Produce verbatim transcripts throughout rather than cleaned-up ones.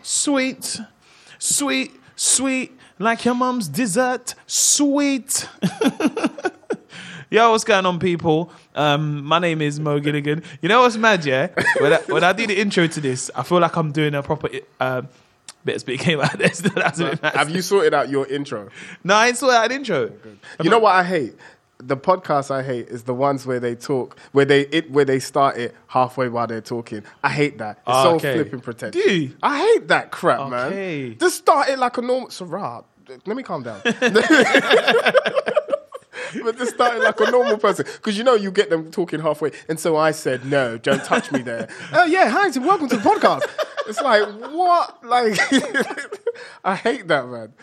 sweet, sweet, sweet, like your mum's dessert, sweet. Yo, what's going on, people? Um, my name is Mo Gilligan. You know what's mad, yeah? When I, when I do the intro to this, I feel like I'm doing a proper uh, bit of speaking like this. That's a bit mad. Have you sorted out your intro? No, I ain't sorted out an intro. You know what I hate? The podcast I hate is the ones where they talk, where they it where they start it halfway while they're talking. I hate that. It's Oh, so okay. flipping pretentious. Do you? I hate that crap, Okay. man. Just start it like a normal. Sarah, let me calm down. But just start it like a normal person, because you know you get them talking halfway. And so I said, "No, don't touch me there." Oh yeah, hi, so welcome to the podcast. It's like what? Like I hate that, man.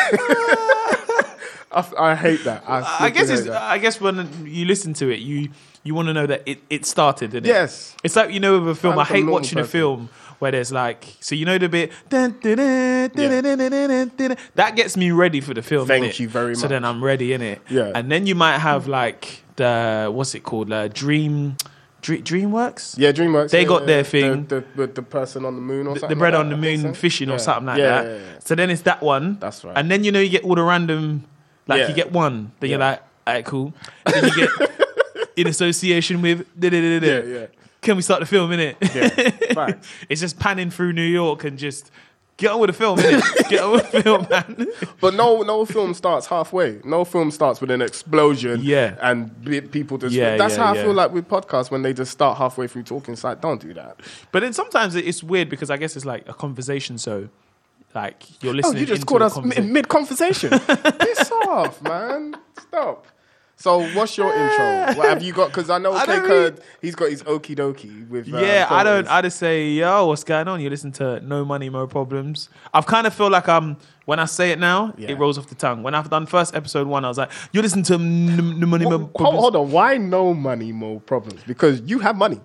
I, I hate that. I, I guess hate it's. that. I guess when you listen to it, you you want to know that it, it started, didn't it? Yes. It's like, you know, with a film. I'm I a hate normal watching a person. film where there's like, so you know the bit dun, dun, dun, dun, dun, dun, dun, dun, dun, dun. That gets me ready for the film. Thank innit? you very So much. then I'm ready in it. Yeah. And then you might have like the what's it called? Uh, Dream, Dream DreamWorks. Yeah, DreamWorks. They yeah, got yeah, their yeah. thing. The, the, with the person on the moon or The, something. the bread like on the that, I think moon so. fishing Yeah. or something like yeah, that. Yeah, yeah. So then it's that one. That's right. And then you know you get all the random, like Yeah. you get one. Then you're Yeah. like, all right, cool. Then you get in association with. Da, da, da, da. Yeah, yeah. Can we start the film, innit? Yeah, facts. It's just panning through New York and just get on with the film, innit? Get on with the film, man. But no, no film starts halfway. No film starts with an explosion. Yeah. And be- people just. Yeah, that's yeah, how yeah. I feel like with podcasts when they just start halfway through talking. It's like, don't do that. But then sometimes it's weird because I guess it's like a conversation, so like you're Oh, listening you just into called a us conversation. mid conversation. Piss off, man. Stop. So, what's your intro? What have you got? Because I know I K don't really- Kurd, he's got his okie dokie with. Um, Yeah, I don't. photos. I just say, yo, what's going on? You listen to No Money, Mo Problems. I've kind of feel like I'm when I say it now, Yeah. it rolls off the tongue. When I've done first episode one, I was like, you listen to No Money, Mo Hold, Problems. hold on. Why no money, more problems? Because you have money.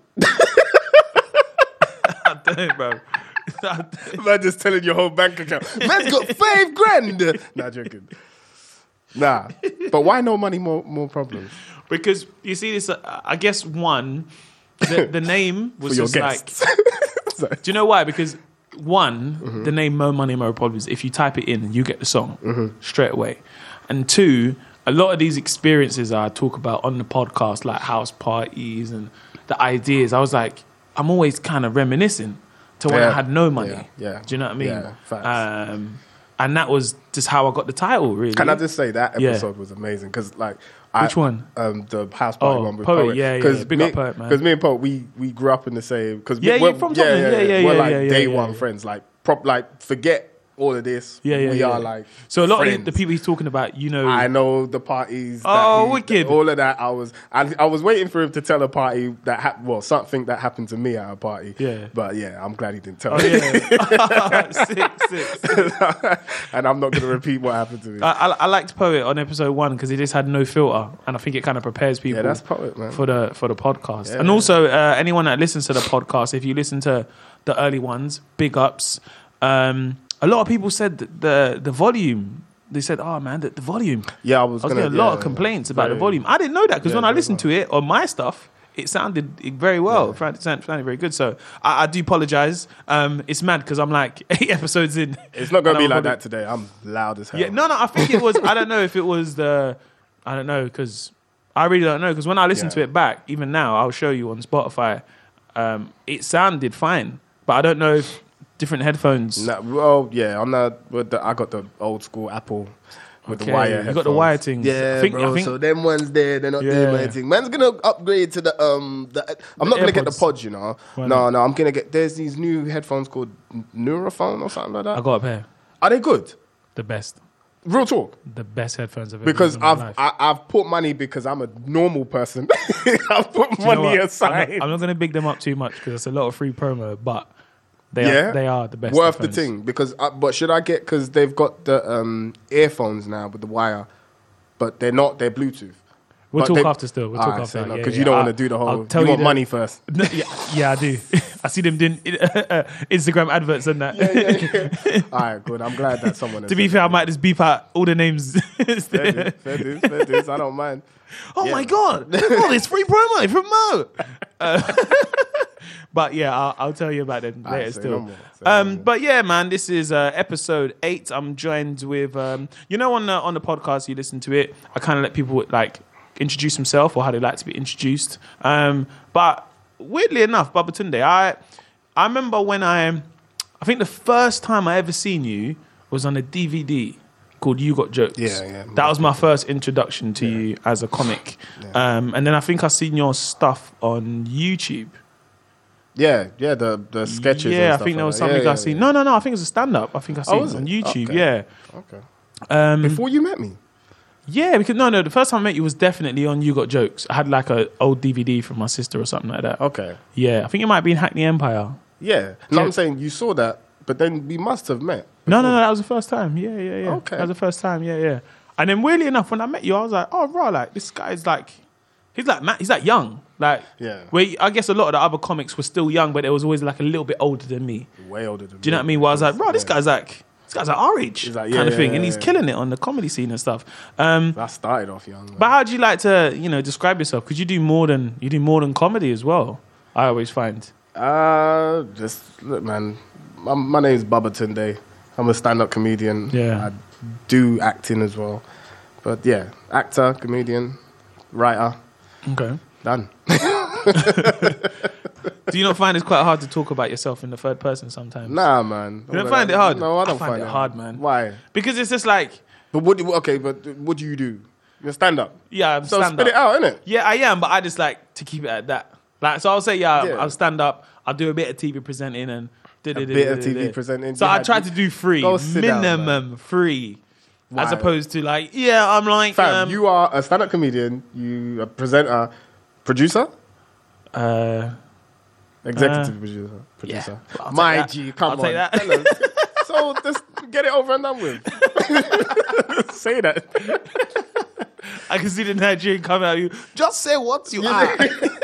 I don't, bro. I don't. Man, just telling your whole bank account. Man's got five grand. Nah, joking. Nah, but why no money, more more problems? Because you see this, uh, I guess one, the, the name was For your just like. guests. Sorry. Do you know why? Because one, Mm-hmm. the name Mo Money Mo Problems, if you type it in, you get the song Mm-hmm. straight away. And two, a lot of these experiences I talk about on the podcast, like house parties and the ideas, I was like, I'm always kind of reminiscing to when Yeah. I had no money. Yeah, yeah. Do you know what I mean? Yeah, facts. Um, and that was just how I got the title, really. Can I just say that Yeah. episode was amazing? Because like, Which I, one? Um, the house party Oh, one with Poet, Poet. yeah, yeah, Cause big me, up Poet, man. Because me and Poet, we we grew up in the same. Because Yeah, we're, you're from Tottenham. Yeah, yeah, We're yeah, like yeah, yeah, day yeah, one yeah. friends. Like prop, like forget all of this. Yeah, yeah, we yeah. are like. So a lot friends. of the, the people he's talking about, you know. I know the parties. that Oh, he- wicked. All of that. I was, I, I was waiting for him to tell a party that, ha- well, something that happened to me at a party. Yeah. But yeah, I'm glad he didn't tell Oh, me. yeah. sick, sick, sick. And I'm not going to repeat what happened to me. I, I, I liked Poet on episode one because he just had no filter, and I think it kind of prepares people. yeah, that's Poet, man. for the for the podcast. Yeah. And also, uh, anyone that listens to the podcast, if you listen to the early ones, big ups. Um, a lot of people said that the the volume. They said, "Oh man, the, the volume." Yeah, I was, I was gonna, getting a lot yeah, of complaints about the very- volume. I didn't know that because Yeah, when I very listened to it on my stuff, it sounded very well. It sounded, sounded very good. So I, I do apologize. Um, it's mad because I'm like eight episodes in. It's not going to and be I'm like probably- that today. I'm loud as hell. Yeah, no, no. I think it was. I don't know if it was the. I don't know because I really don't know because when I listen Yeah. to it back, even now, I'll show you on Spotify. Um, it sounded fine, but I don't know if different headphones. Nah, well, yeah, on the, with the, I got the old school Apple with Okay, the wire. you got the wire headphones. things. Yeah, I think- bro. I think- so them ones there, they're not Yeah. doing anything. Man's gonna upgrade to the um. The, I'm The not gonna get the AirPods. pods, you know. Why no, not? no, I'm gonna get. There's these new headphones called Neurophone or something like that. I got a pair. Are they good? The best, Real talk. the best headphones I've ever Because used in my I've life. I, I've put money because I'm a normal person. I've put Do you know money what? aside. I'm not, I'm not going to big them up too much because it's a lot of free promo, but they yeah, are they are the best. Worth headphones. the thing because. Uh, but should I get because they've got the um, earphones now with the wire, but they're not. They're Bluetooth. We'll But talk they- after still. We'll talk Alright, after say no, yeah, because yeah. you don't I'll- want to do the I'll whole. tell You want the- money first. No, yeah, yeah, I do. I see them doing Instagram adverts and that. Yeah, yeah, yeah. All right, good. I'm glad that someone. To be fair, I might just beep out all the names. fair dues, fair dues, fair dues. I don't mind. Oh Yeah. my god! Oh, there's free promo from Mo. Uh, but yeah, I'll, I'll tell you about them Alright, later. say Still, no more, say no um, more. but yeah, man, this is uh, episode eight. I'm joined with, um, you know, on the on the podcast, you listen to it. I kind of let people like introduce themselves or how they like to be introduced. Um, but weirdly enough, Babatunde, I I remember when I, I think the first time I ever seen you was on a D V D called You Got Jokes. Yeah, yeah. That was my first introduction to you as a comic. Yeah. Um, and then I think I seen your stuff on YouTube. Yeah, yeah. The the sketches. Yeah, and I stuff think there like was that. something Yeah, yeah, I seen. yeah. No, no, no. I think it was a stand up. I think I seen was it on it? YouTube. Okay. Yeah. Okay. Um, Before you met me. yeah, because no, no. The first time I met you was definitely on You Got Jokes. I had like a old D V D from my sister or something like that. Okay. Yeah, I think it might be in Hackney Empire. Yeah. No, Yeah. I'm saying you saw that, but then we must have met. No, no, no. That was the first time. Yeah, yeah, yeah. Okay. That was the first time. Yeah, yeah. And then weirdly enough, when I met you, I was like, oh, bro, like this guy's like, he's like, man, he's like young. Like, Yeah. Where I guess a lot of the other comics were still young, but they was always like a little bit older than me. Way older than me. Do you know what I mean? Where I was like, bro, this Yeah. guy's like, this guy's like our age, He's like, kind yeah, of yeah, thing, yeah, and he's yeah. killing it on the comedy scene and stuff. Um, I started off young. Man. but how do you like to, you know, describe yourself? Because you do more than you do more than comedy as well. I always find. Uh, just look, man. My, my name is Babatunde. I'm a stand-up comedian. Yeah. I do acting as well. But yeah, actor, comedian, writer, Okay. done. Do you not find it's quite hard to talk about yourself in the third person sometimes? Nah, man. You don't find it hard? No, I don't I find find, it hard, man. Why? Because it's just like, But what? Do, okay, but what do you do? You're stand-up. yeah, I'm So stand spit up. it out, innit? Yeah, I am, but I just like to keep it at that. Like, so I'll say, yeah, Yeah. I'll stand up. I'll do a bit of T V presenting and A bit of T V presenting. So You I had- try to do three, Go sit down, minimum three, as Why? opposed to like, yeah, I'm like, Fam, um, you are a stand-up comedian. You a presenter, producer, uh, executive Uh, producer, producer. yeah. I'll take My that. G, come I'll on. take that. Tell us. So just get it over and done with. Say that. I can see the Nigerian coming at you. Just say what you are.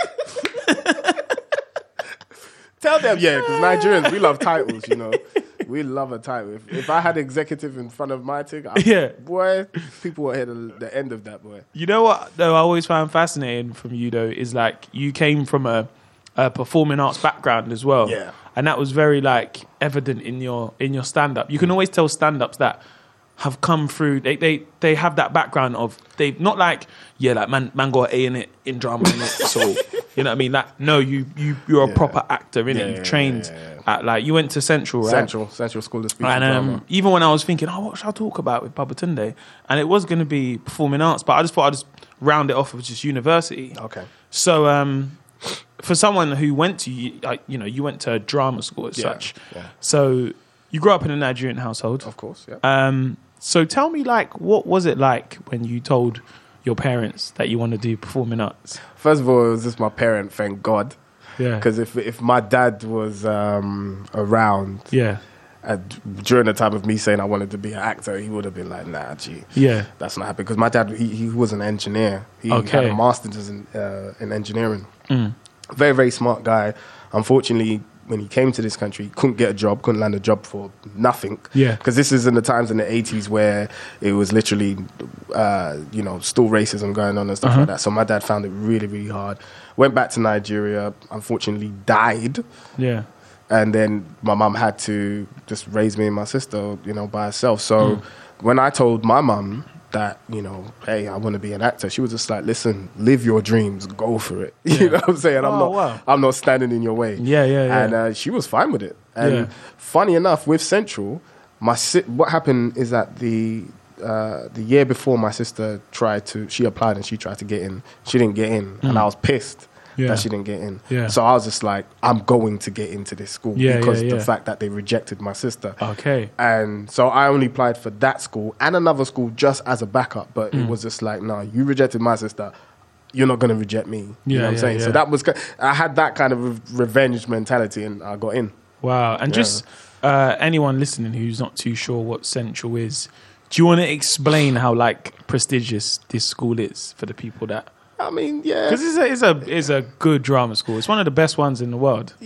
Tell them, yeah, because Nigerians, we love titles, you know. We love a title. If, if I had executive in front of my thing, I, Yeah. boy, people would hit the, the end of that, boy. You know what, though, I always found fascinating from you, though, is like you came from a, a performing arts background as well. Yeah. And that was very like evident in your in your stand up. You can always tell stand ups that have come through, they, they they have that background of, they not like, yeah, like man, man got A in it, in drama in it, so, you know what I mean? Like, no, you, you, you're a Yeah. proper actor in Yeah, it. yeah, You've trained yeah, yeah, at, like, you went to Central, right? Central, Central School of Speech and, And um, Drama. even when I was thinking, oh, what should I talk about with Babatunde? And it was going to be performing arts, but I just thought I'd just round it off with just university. Okay. So um, for someone who went to, like, you know, you went to drama school as Yeah, such. yeah. So you grew up in a Nigerian household. Of course, yeah. Um, so tell me, like, what was it like when you told your parents that you want to do performing arts? First of all, it was just my parent, thank God. Yeah. Because if, if my dad was um, around Yeah. uh, during the time of me saying I wanted to be an actor, he would have been like, nah, gee. Yeah. That's not happening because my dad, he, he was an engineer. He Okay. had a master's in, uh, in engineering. Mm. Very, very smart guy. Unfortunately, when he came to this country, he couldn't get a job, couldn't land a job for nothing. Yeah. Because this is in the times in the eighties where it was literally, uh, you know, still racism going on and stuff Uh-huh. like that. So my dad found it really, really hard. Went back to Nigeria, unfortunately died. Yeah. And then my mum had to just raise me and my sister, you know, by herself. So when I told my mum that, you know, hey, I want to be an actor, she was just like, listen, live your dreams, go for it. You know what I'm saying? I'm Oh, not, wow. I'm not standing in your way. Yeah, yeah, yeah. And uh, she was fine with it. And Yeah. funny enough, with Central, my si- what happened is that the uh, the year before my sister tried to, she applied and she tried to get in. She didn't get in, and I was pissed. Yeah. That she didn't get in. Yeah. So I was just like, I'm going to get into this school Yeah, because yeah, the yeah. fact that they rejected my sister. Okay. And so I only applied for that school and another school just as a backup. But Mm. it was just like, no, you rejected my sister. You're not going to reject me. You Yeah, know what I'm yeah, saying? yeah. So that was, ki- I had that kind of re- revenge mentality and I got in. Wow. And Yeah. just uh, anyone listening who's not too sure what Central is, do you want to explain how like prestigious this school is for the people that? I mean, yeah. Because it's a, it's a it's a good drama school. It's one of the best ones in the world.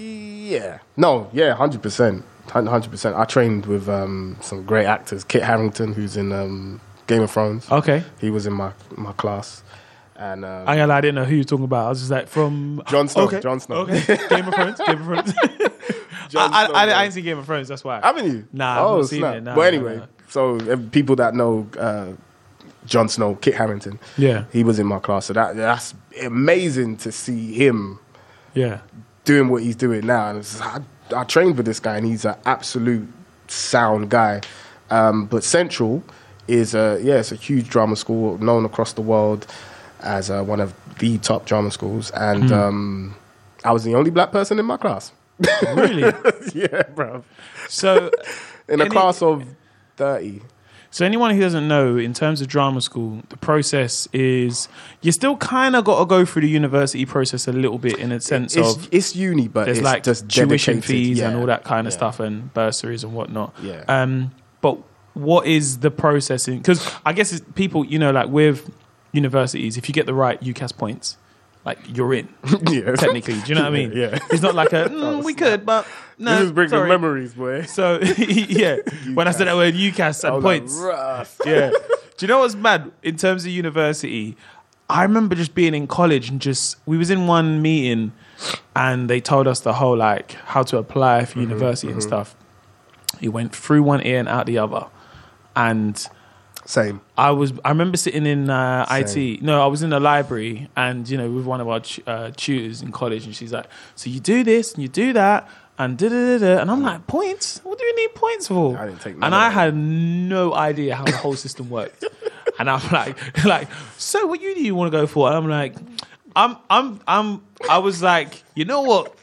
Yeah. No, yeah, one hundred percent. one hundred percent. I trained with um, some great actors. Kit Harington, who's in um, Game of Thrones. Okay. He was in my my class. And um, I, I didn't know who you were talking about. I was just like, from... Jon Snow. Okay. Jon Snow. Okay. Game of Thrones. Game of Thrones. Jon I, Snow, I, I, bro. I ain't seen Game of Thrones, that's why. Haven't you? Nah, I've oh, not seen snap. it. Nah, but nah, anyway, nah. so uh, people that know uh, Jon Snow, Kit Harington, Yeah. he was in my class. So that that's amazing to see him Yeah. doing what he's doing now. And it's, I, I trained with this guy, and he's an absolute sound guy. Um, but Central is a yeah, it's a huge drama school known across the world as uh, one of the top drama schools. And Mm. um, I was the only black person in my class. Really? Yeah, bro. So, In a any- class of thirty. so anyone who doesn't know, in terms of drama school, the process is you still kind of got to go through the university process a little bit in a sense It's, of it's uni, but there's it's like just tuition dedicated. fees and Yeah, all that kind of yeah. stuff and bursaries and whatnot. Yeah. Um, but what is the processing? Because I guess it's people, you know, like with universities, if you get the right UCAS points, like you're in Yeah. technically. Do you know what I mean? Yeah. It's not like a mm, we could, but no. This is bringing sorry. memories, boy. So yeah, when I said that word UCAS I and was points, like, rough. yeah. Do you know what's mad in terms of university? I remember just being in college and just we was in one meeting and they told us the whole like how to apply for university and stuff. You went through one ear and out the other, and Same. I was. I remember sitting in uh, I T. No, I was in the library, and you know, with one of our tu- uh, tutors in college, and she's like, "So you do this and you do that, and da da da da." And I'm like, "Points? What do you need points for?" I didn't take none and of I that. had no idea how the whole system worked. And I'm like, like, so what uni do you want to go for? And I'm like, I'm, I'm, I'm. I was like, you know what?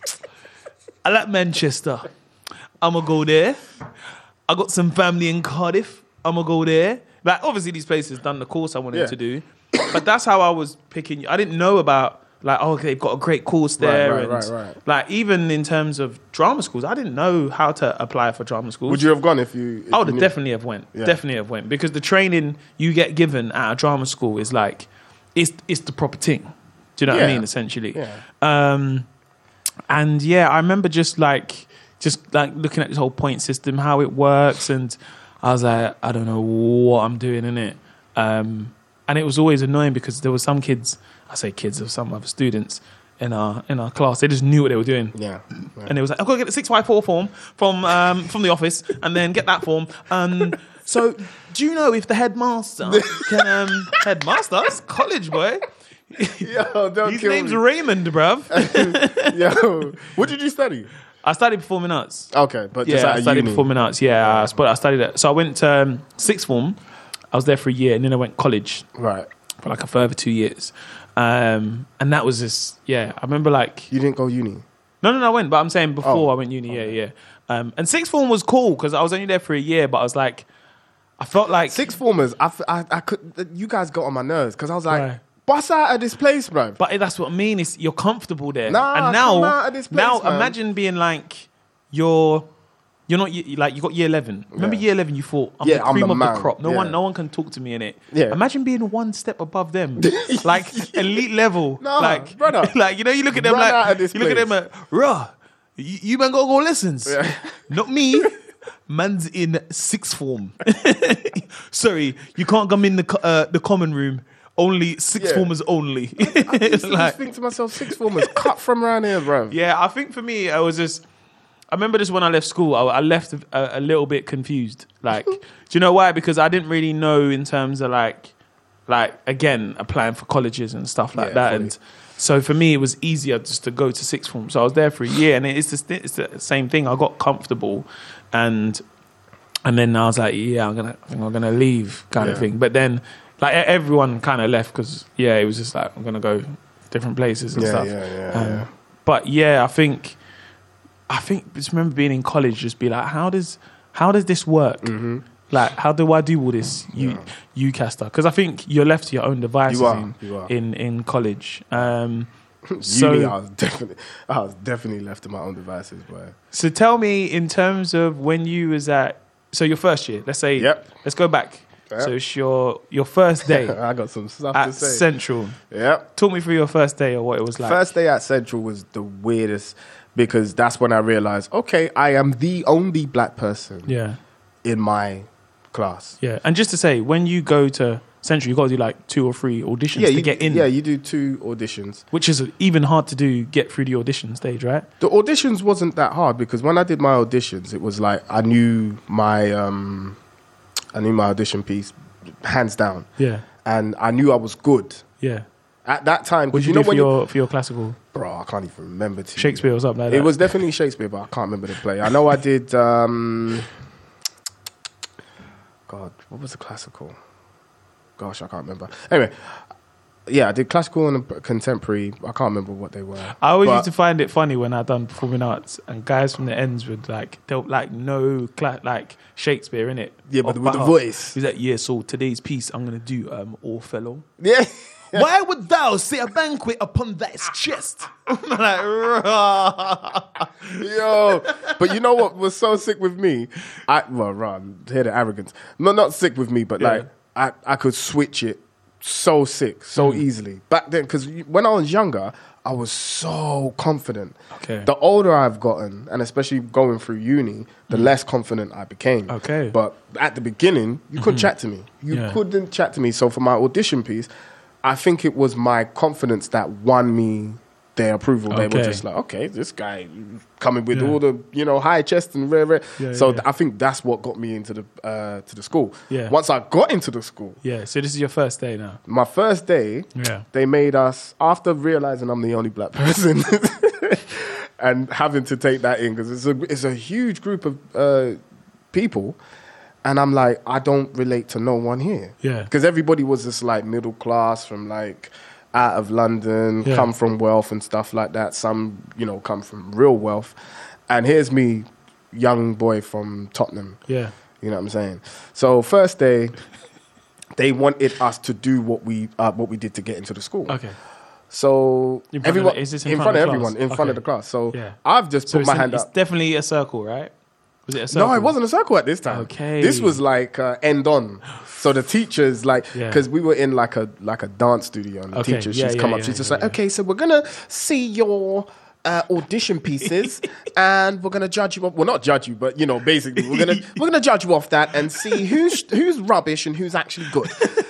I like Manchester. I'm gonna go there. I got some family in Cardiff. I'm gonna go there. Like, obviously, these places done the course I wanted Yeah. to do, but that's how I was picking. I didn't know about like, oh, they've got a great course there, right, and right, right. like even in terms of drama schools, I didn't know how to apply for drama schools. Would you have gone if you? If I would you have knew? definitely have went. Yeah. Definitely have went because the training you get given at a drama school is like, it's it's the proper thing. Do you know what I Yeah. mean? Essentially. Yeah. Um, and yeah, I remember just like just like looking at this whole point system, how it works, and I was like, I don't know what I'm doing in it. Um, and it was always annoying because there were some kids, I say kids, or some other students in our in our class. They just knew what they were doing. Yeah. yeah. And it was like, I've got to get the six five four form from um, from the office and then get that form. Um, so, do you know if the headmaster can... Um, headmaster? That's college, boy. Yo, don't His kill name's me. Raymond, bruv. Yo, what did you study? I studied performing arts. Okay, but just Yeah, at I a studied uni. performing arts. Yeah, I, sp- I studied it. So I went to um, sixth form. I was there for a year and then I went college Right. for like a further two years. Um, and that was just, yeah, I remember like... You didn't go uni. No, no, no, I went, but I'm saying before Oh. I went uni, yeah, yeah. Um, and sixth form was cool because I was only there for a year, but I was like, I felt like Six formers, I, f- I, I could. You guys got on my nerves because I was like, Right. bust out of this place, bro. But that's what I mean. Is you're comfortable there, Nah, and come now, out of this place, now man. imagine being like you're, you're not ye- like you got year eleven. Remember Yeah. year eleven? You thought I'm Yeah, the I'm cream the of man. the crop. No Yeah. one, no one can talk to me in it. Yeah. Imagine being one step above them, like elite level. Nah, like brother. like you know, you look at them Run like out of this you look at them place. like, rah, you, you man gotta go lessons. Yeah. Not me. Man's in sixth form. Sorry, you can't come in the co- uh, the common room. Only six Yeah. formers only. I used to Like- just think to myself, six formers cut from around here, bro. yeah, I think for me, I was just. I remember just when I left school, I, I left a, a little bit confused. Like, do you know why? Because I didn't really know in terms of like, like again, applying for colleges and stuff like Yeah, that. fully. And so for me, it was easier just to go to sixth form. So I was there for a year, and it's just it's the same thing. I got comfortable, and and then I was like, yeah, I'm gonna I think I'm gonna leave, kind of Yeah. thing. But then, like e- everyone kind of left because yeah, it was just like I'm gonna go different places and Yeah, stuff. yeah, yeah, Um, yeah. But yeah, I think. I think just remember being in college, just be like, how does how does this work? Mm-hmm. Like, how do I do all this U UCAS stuff? Because I think you're left to your own devices You are, in, you are. in in college. Um, so Uni, I was definitely, I was definitely left to my own devices, boy. so tell me in terms of when you was at so your first year. Let's say Yep. let's go back. Yep. So it's your your first day I got some stuff at to say. Central. Yep. Talk me through your first day or what it was like. First day at Central was the weirdest because that's when I realized, okay, I am the only black person Yeah. in my class. Yeah. And just to say, when you go to Central, you got to do like two or three auditions Yeah, to you, get in. yeah, you do two auditions. Which is even hard to do, get through the audition stage, right? The auditions wasn't that hard because when I did my auditions, it was like I knew my um, I knew my audition piece hands down, Yeah. and I knew I was good Yeah. at that time. What Because did you, you know do for when your, for your classical? bro, I can't even remember. To Shakespeare or something like that? It was definitely Shakespeare, but I can't remember the play. I know I did. Um, God, what was the classical? Gosh, I can't remember. Anyway, yeah, I did classical and contemporary. I can't remember what they were. I always but used to find it funny when I done performing arts and guys from the ends would like they'll like know cla- like Shakespeare in it. Yeah, but with the voice. He's like, yeah. So today's piece, I'm gonna do um Othello. Yeah. Why would thou say a banquet upon thy chest? I'm like, rah. Yo, but you know what was so sick with me? I well, run hear the arrogance. No, not sick with me, but Yeah. like I, I could switch it so sick, so Mm. easily back then. Because when I was younger, I was so confident. Okay. The older I've gotten, and especially going through uni, the less confident I became. Mm. Okay. But at the beginning, you couldn't chat to me. You Yeah. couldn't chat to me. So for my audition piece, I think it was my confidence that won me their approval. They were Okay. just like, okay, this guy coming with Yeah. all the, you know, high chest and rare, rare. Yeah, so yeah, th- yeah. I think that's what got me into the uh, to the school. Yeah. Once I got into the school, Yeah. So this is your first day now. my first day, Yeah. they made us, after realizing I'm the only black person and having to take that in, because it's a, it's a huge group of uh, people. And I'm like, I don't relate to no one here. Yeah. Because everybody was just like middle class from like out of London, Yeah. come from wealth and stuff like that. Some, you know, come from real wealth. And here's me, young boy from Tottenham. Yeah. You know what I'm saying? So first day, they wanted us to do what we uh, what we did to get into the school. Okay. So In front of everyone, the- is this in front, of everyone, in front Okay. of the class. So Yeah. I've just So put it's, my in- hand it's up. definitely a circle, right? Was it a circle? No, it wasn't a circle at this time. Okay. This was like uh, end on. So the teachers, like, Yeah. because we were in like a like a dance studio, and the Okay. teacher, Yeah, she's yeah, come up, yeah, she's just yeah, like, yeah. okay, so we're gonna see your uh, audition pieces, and we're gonna judge you. Off, well, not judge you, but you know, basically, we're gonna we're gonna judge you off that and see who's who's rubbish and who's actually good.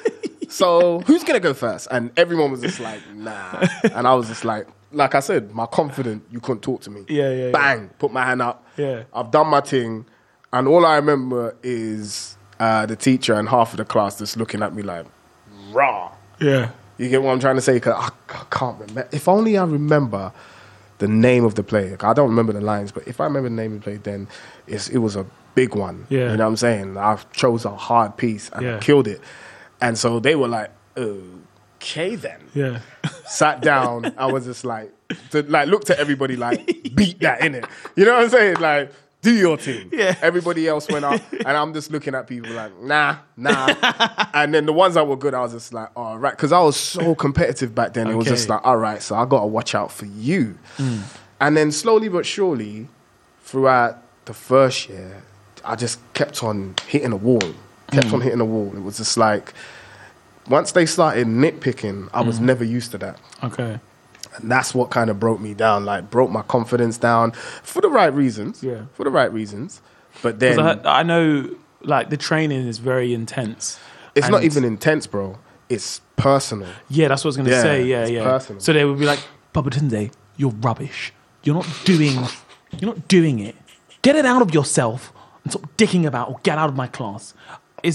So who's gonna go first? And everyone was just like, nah. And I was just like, like I said, my confident, you couldn't talk to me. Yeah, yeah, yeah. Bang, put my hand up. Yeah. I've done my thing. And all I remember is uh, the teacher and half of the class just looking at me like, rah. Yeah. You get what I'm trying to say? 'Cause I, I can't remember. If only I remember the name of the play. Like, I don't remember the lines, but if I remember the name of the play, then it's, it was a big one. Yeah. You know what I'm saying? I chose a hard piece and Yeah. I killed it. And so they were like, okay then. Yeah. Sat down. I was just like, to, like looked at everybody like, beat that innit? You know what I'm saying? Like, do your thing. Yeah. Everybody else went up, and I'm just looking at people like, nah, nah. And then the ones that were good, I was just like, all right, because I was so competitive back then. It was Okay. just like, all right, so I got to watch out for you. Mm. And then slowly but surely, throughout the first year, I just kept on hitting a wall. Kept Mm. on hitting a wall. It was just like, once they started nitpicking, I was Mm. never used to that. Okay. And that's what kind of broke me down, like broke my confidence down for the right reasons. Yeah. For the right reasons. But then 'Cause I, I know, like, the training is very intense. it's not And- even intense, bro. It's personal. Yeah, that's what I was going to Yeah, say. Yeah, it's yeah. personal. So they would be like, Babatunde, you're rubbish. You're not doing, you're not doing it. Get it out of yourself and stop dicking about or get out of my class. It's,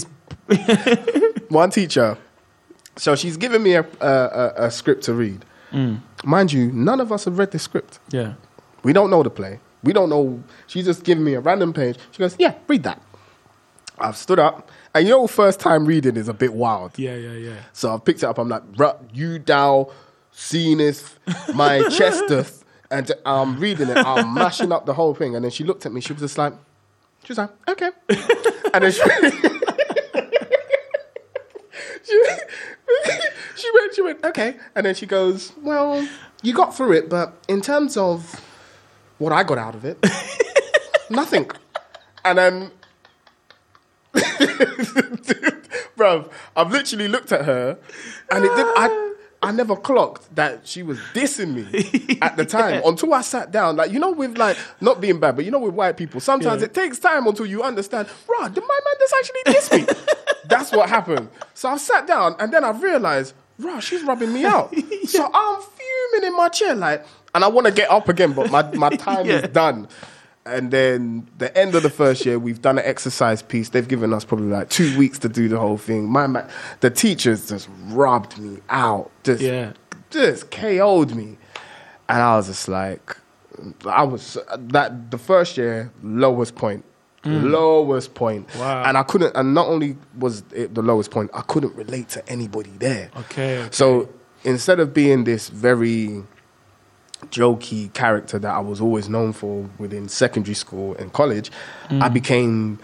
One teacher, so she's given me a, a, a, a script to read. Mm. Mind you, none of us have read the script. yeah. We don't know the play. We don't know. She's just giving me a random page. She goes, yeah, read that. I've stood up. And you know, first time reading is a bit wild. Yeah, yeah, yeah. So I've picked it up. I'm like, "Bruh, you thou seest my chesteth. And I'm reading it. I'm mashing up the whole thing. And then she looked at me. She was just like, she was like, okay. And then she, she, she went, she went, okay. And then she goes, well, you got through it. But in terms of what I got out of it, nothing. And then, bruv, I've literally looked at her, and it did. I, I never clocked that she was dissing me at the time yeah. until I sat down. Like, you know, with like, not being bad, but you know, with white people, sometimes yeah. it takes time until you understand, right, did my man just actually diss me? That's what happened. So I sat down and then I realized, right, she's rubbing me out. yeah. So I'm fuming in my chair, like, and I want to get up again, but my, my time yeah. is done. And then the end of the first year, we've done an exercise piece. They've given us probably like two weeks to do the whole thing. My man, the teachers just rubbed me out, just, yeah. just K O'd me. And I was just like, I was, that the first year, lowest point. Mm. Lowest point. Wow. And I couldn't, and not only was it the lowest point, I couldn't relate to anybody there. Okay. okay. So instead of being this very jokey character that I was always known for within secondary school and college, mm. I became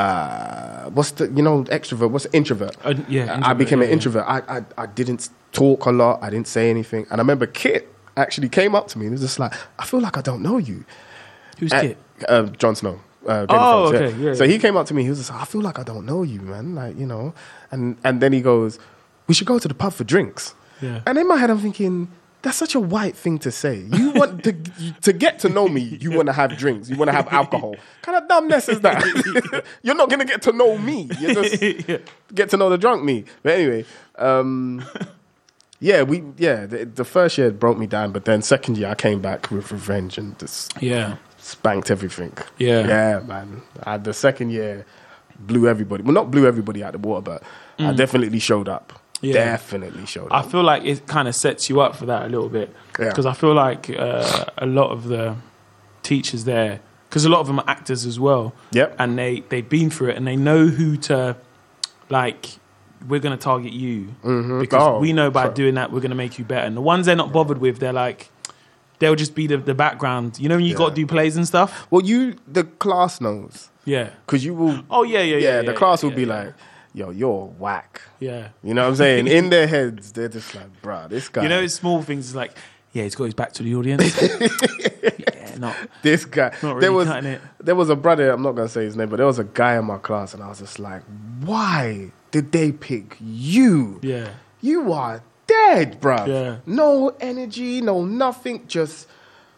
uh, what's the you know extrovert? What's introvert? Uh, yeah, introvert, I became yeah, an introvert. I, I I didn't talk a lot. I didn't say anything. And I remember Kit actually came up to me and was just like, "I feel like I don't know you." Who's uh, Kit? Uh, Jon Snow. Uh, Game oh, of Thrones, okay. Yeah. Yeah, so yeah. he came up to me. He was just like, "I feel like I don't know you, man." Like, you know, and and then he goes, "We should go to the pub for drinks." Yeah. And in my head, I'm thinking, that's such a white thing to say. You want to to get to know me. You want to have drinks. You want to have alcohol. What kind of dumbness is that? You're not gonna get to know me. You just yeah. get to know the drunk me. But anyway, um, yeah, we yeah. The, the first year broke me down, but then second year I came back with revenge and just yeah spanked everything. Yeah, yeah, man. I, the second year blew everybody. Well, not blew everybody out of the water, but mm. I definitely showed up. Yeah. Definitely showed I up. feel like it kind of sets you up for that a little bit. Because yeah. I feel like uh, a lot of the teachers there, because a lot of them are actors as well. Yep. And they, they've been through it and they know who to, like, we're going to target you. Mm-hmm. Because oh, we know by sorry. doing that, we're going to make you better. And the ones they're not bothered with, they're like, they'll just be the, the background. You know when you yeah. got to do plays and stuff? Well, you, the class knows. Yeah. Because you will. Oh, yeah, yeah, yeah. Yeah, yeah the class yeah, will be yeah. like, yo, you're whack. Yeah. You know what I'm saying? In their heads, they're just like, bruh, this guy. You know, it's small things. It's like, yeah, he's got his back to the audience. yeah, not. This guy. Not really there was, cutting it. There was a brother, I'm not going to say his name, but there was a guy in my class, and I was just like, why did they pick you? Yeah. You are dead, bruh. Yeah. No energy, no nothing, just.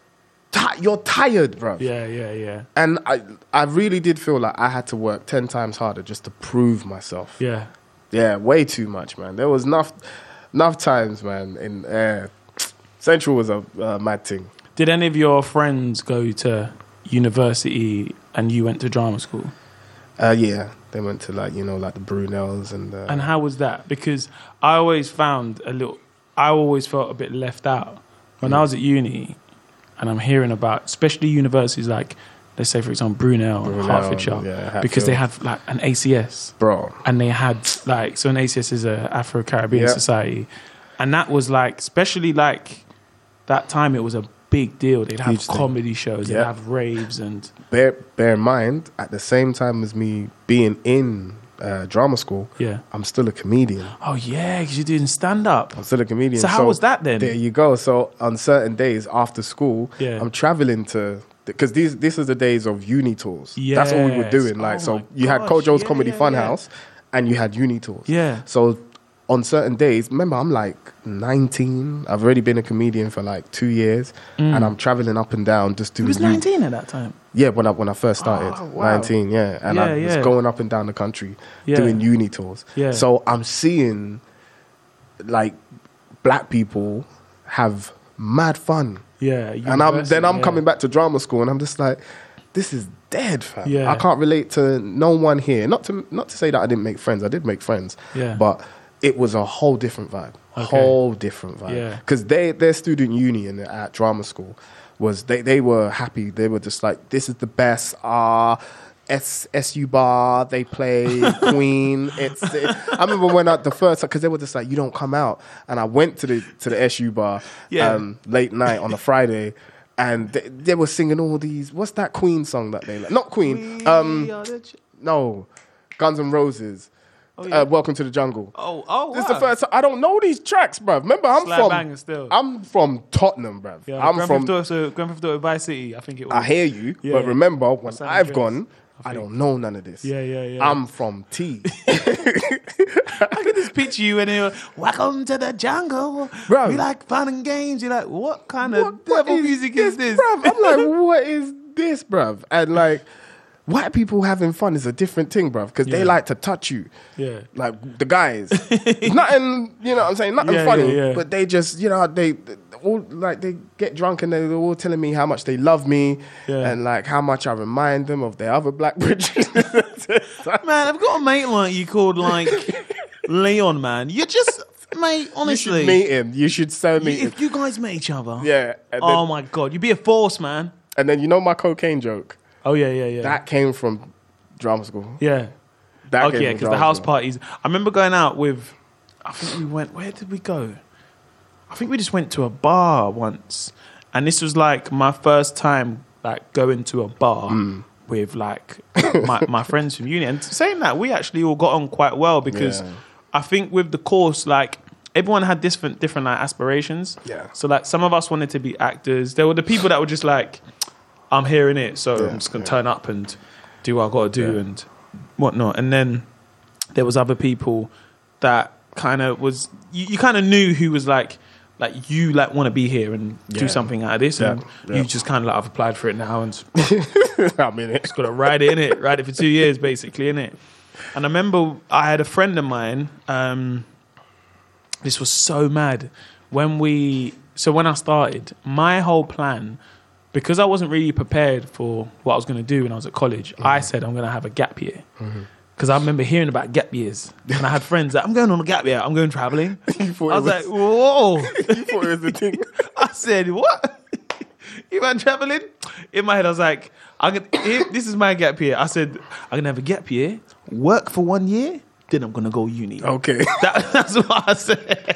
Ti- you're tired, bro. Yeah, yeah, yeah. And I, I really did feel like I had to work ten times harder just to prove myself. Yeah, yeah, way too much, man. There was enough, enough times, man. In uh, Central was a uh, mad thing. Did any of your friends go to university and you went to drama school? Uh, yeah, they went to like you know like the Brunels and. Uh, and how was that? Because I always found a little. I always felt a bit left out when mm. I was at uni. And I'm hearing about, especially universities like, let's say, for example, Brunel, Brunel Hertfordshire, yeah, because they have like an A C S. Bro. And they had like, so an A C S is a Afro-Caribbean yep. society. And that was like, especially like that time, it was a big deal. They'd have Huge comedy thing. shows, yep. they'd have raves and... Bear, bear in mind, at the same time as me being in uh, drama school, yeah. I'm still a comedian. Oh, yeah, because you're doing stand-up. I'm still a comedian. So how so was that then? There you go. So on certain days after school, yeah. I'm traveling to... Because these this is the days of uni tours. Yes. That's all we were doing. Like, oh so you gosh. had Kojo's yeah, Comedy yeah, Funhouse, yeah. and you had uni tours. Yeah. So on certain days, remember, I'm like nineteen. I've already been a comedian for like two years, mm. and I'm traveling up and down just doing. You was nineteen at that time. Yeah, when I when I first started, oh, wow. nineteen. Yeah, and yeah, I was yeah. going up and down the country yeah. doing uni tours. Yeah. So I'm seeing like black people have mad fun. Yeah, and I'm then I'm yeah. coming back to drama school, and I'm just like, this is dead, fam. Yeah. I can't relate to no one here. Not to not to say that I didn't make friends. I did make friends. Yeah. But it was a whole different vibe. A okay. whole different vibe. Yeah. Because they their student union at drama school was they they were happy. They were just like, this is the best. Ah. Uh, S S U bar, they play Queen. It's. It, I remember when I, the first because they were just like, you don't come out, and I went to the to the S U bar yeah. um, late night on a Friday, and they, they were singing all these. What's that Queen song that they like? Not Queen. Um, ch- no, Guns N' Roses. Oh, yeah. uh, Welcome to the Jungle. Oh, oh, this wow. is the first time. I don't know these tracks, bruv. Remember, I'm Slap from. Banger still. I'm from Tottenham, bruv. Yeah, I'm Grand from. Theft Auto, Grand Theft Auto Vice City. I think it was. I hear you, yeah. but remember when I've Andreas. gone. I, I don't know none of this. Yeah, yeah, yeah. I'm from T. I can just picture you and you're welcome to the jungle. Bro. We like fun and games. You're like, what kind of What- what devil music is this? bruv? I'm like, what is this, bruv? And like, white people having fun is a different thing, bruv, because they Yeah. like to touch you. Yeah. Like the guys. Nothing, you know what I'm saying? Nothing Yeah, funny. yeah, yeah. But they just, you know, they, they all like they get drunk and they're all telling me how much they love me Yeah. and like how much I remind them of their other black bridges. Man, I've got a mate like you called like Leon, man. You're just, mate, You honestly. should meet him. You should so you- meet him. if you guys met each other. Yeah. And then, Oh my God. You'd be a force, man. and then you know my cocaine joke? Oh, yeah, yeah, yeah. That came from drama school. Yeah. That Oh, came yeah, from because the drama house school. parties. I remember going out with, I think we went, where did we go? I think we just went to a bar once. And this was like my first time like going to a bar Mm. with like my, my friends from uni. And saying that, we actually all got on quite well because Yeah. I think with the course, like everyone had different different like aspirations. Yeah. So like some of us wanted to be actors. There were the people that were just like, I'm hearing it, so Yeah, I'm just gonna yeah. turn up and do what I gotta do Yeah. and whatnot. And then there was other people that kind of was you, you kind of knew who was like like you like want to be here and Yeah. do something out of this, and Yeah, yeah. you just kind of like I've applied for it now and I'm in it. got to ride it in it, ride it for two years basically in it. And I remember I had a friend of mine. Um, this was so mad when we. So when I started, my whole plan, because I wasn't really prepared for what I was going to do when I was at college, I said I'm going to have a gap year. Because I remember hearing about gap years, and I had friends that I'm going on a gap year. I'm going traveling. You thought I it was like, whoa. you thought it was the thing. I said, what? You went traveling? In my head, I was like, I'm gonna, here, this is my gap year. I said, I'm going to have a gap year, work for one year, then I'm going to go uni. Okay. That, that's what I said.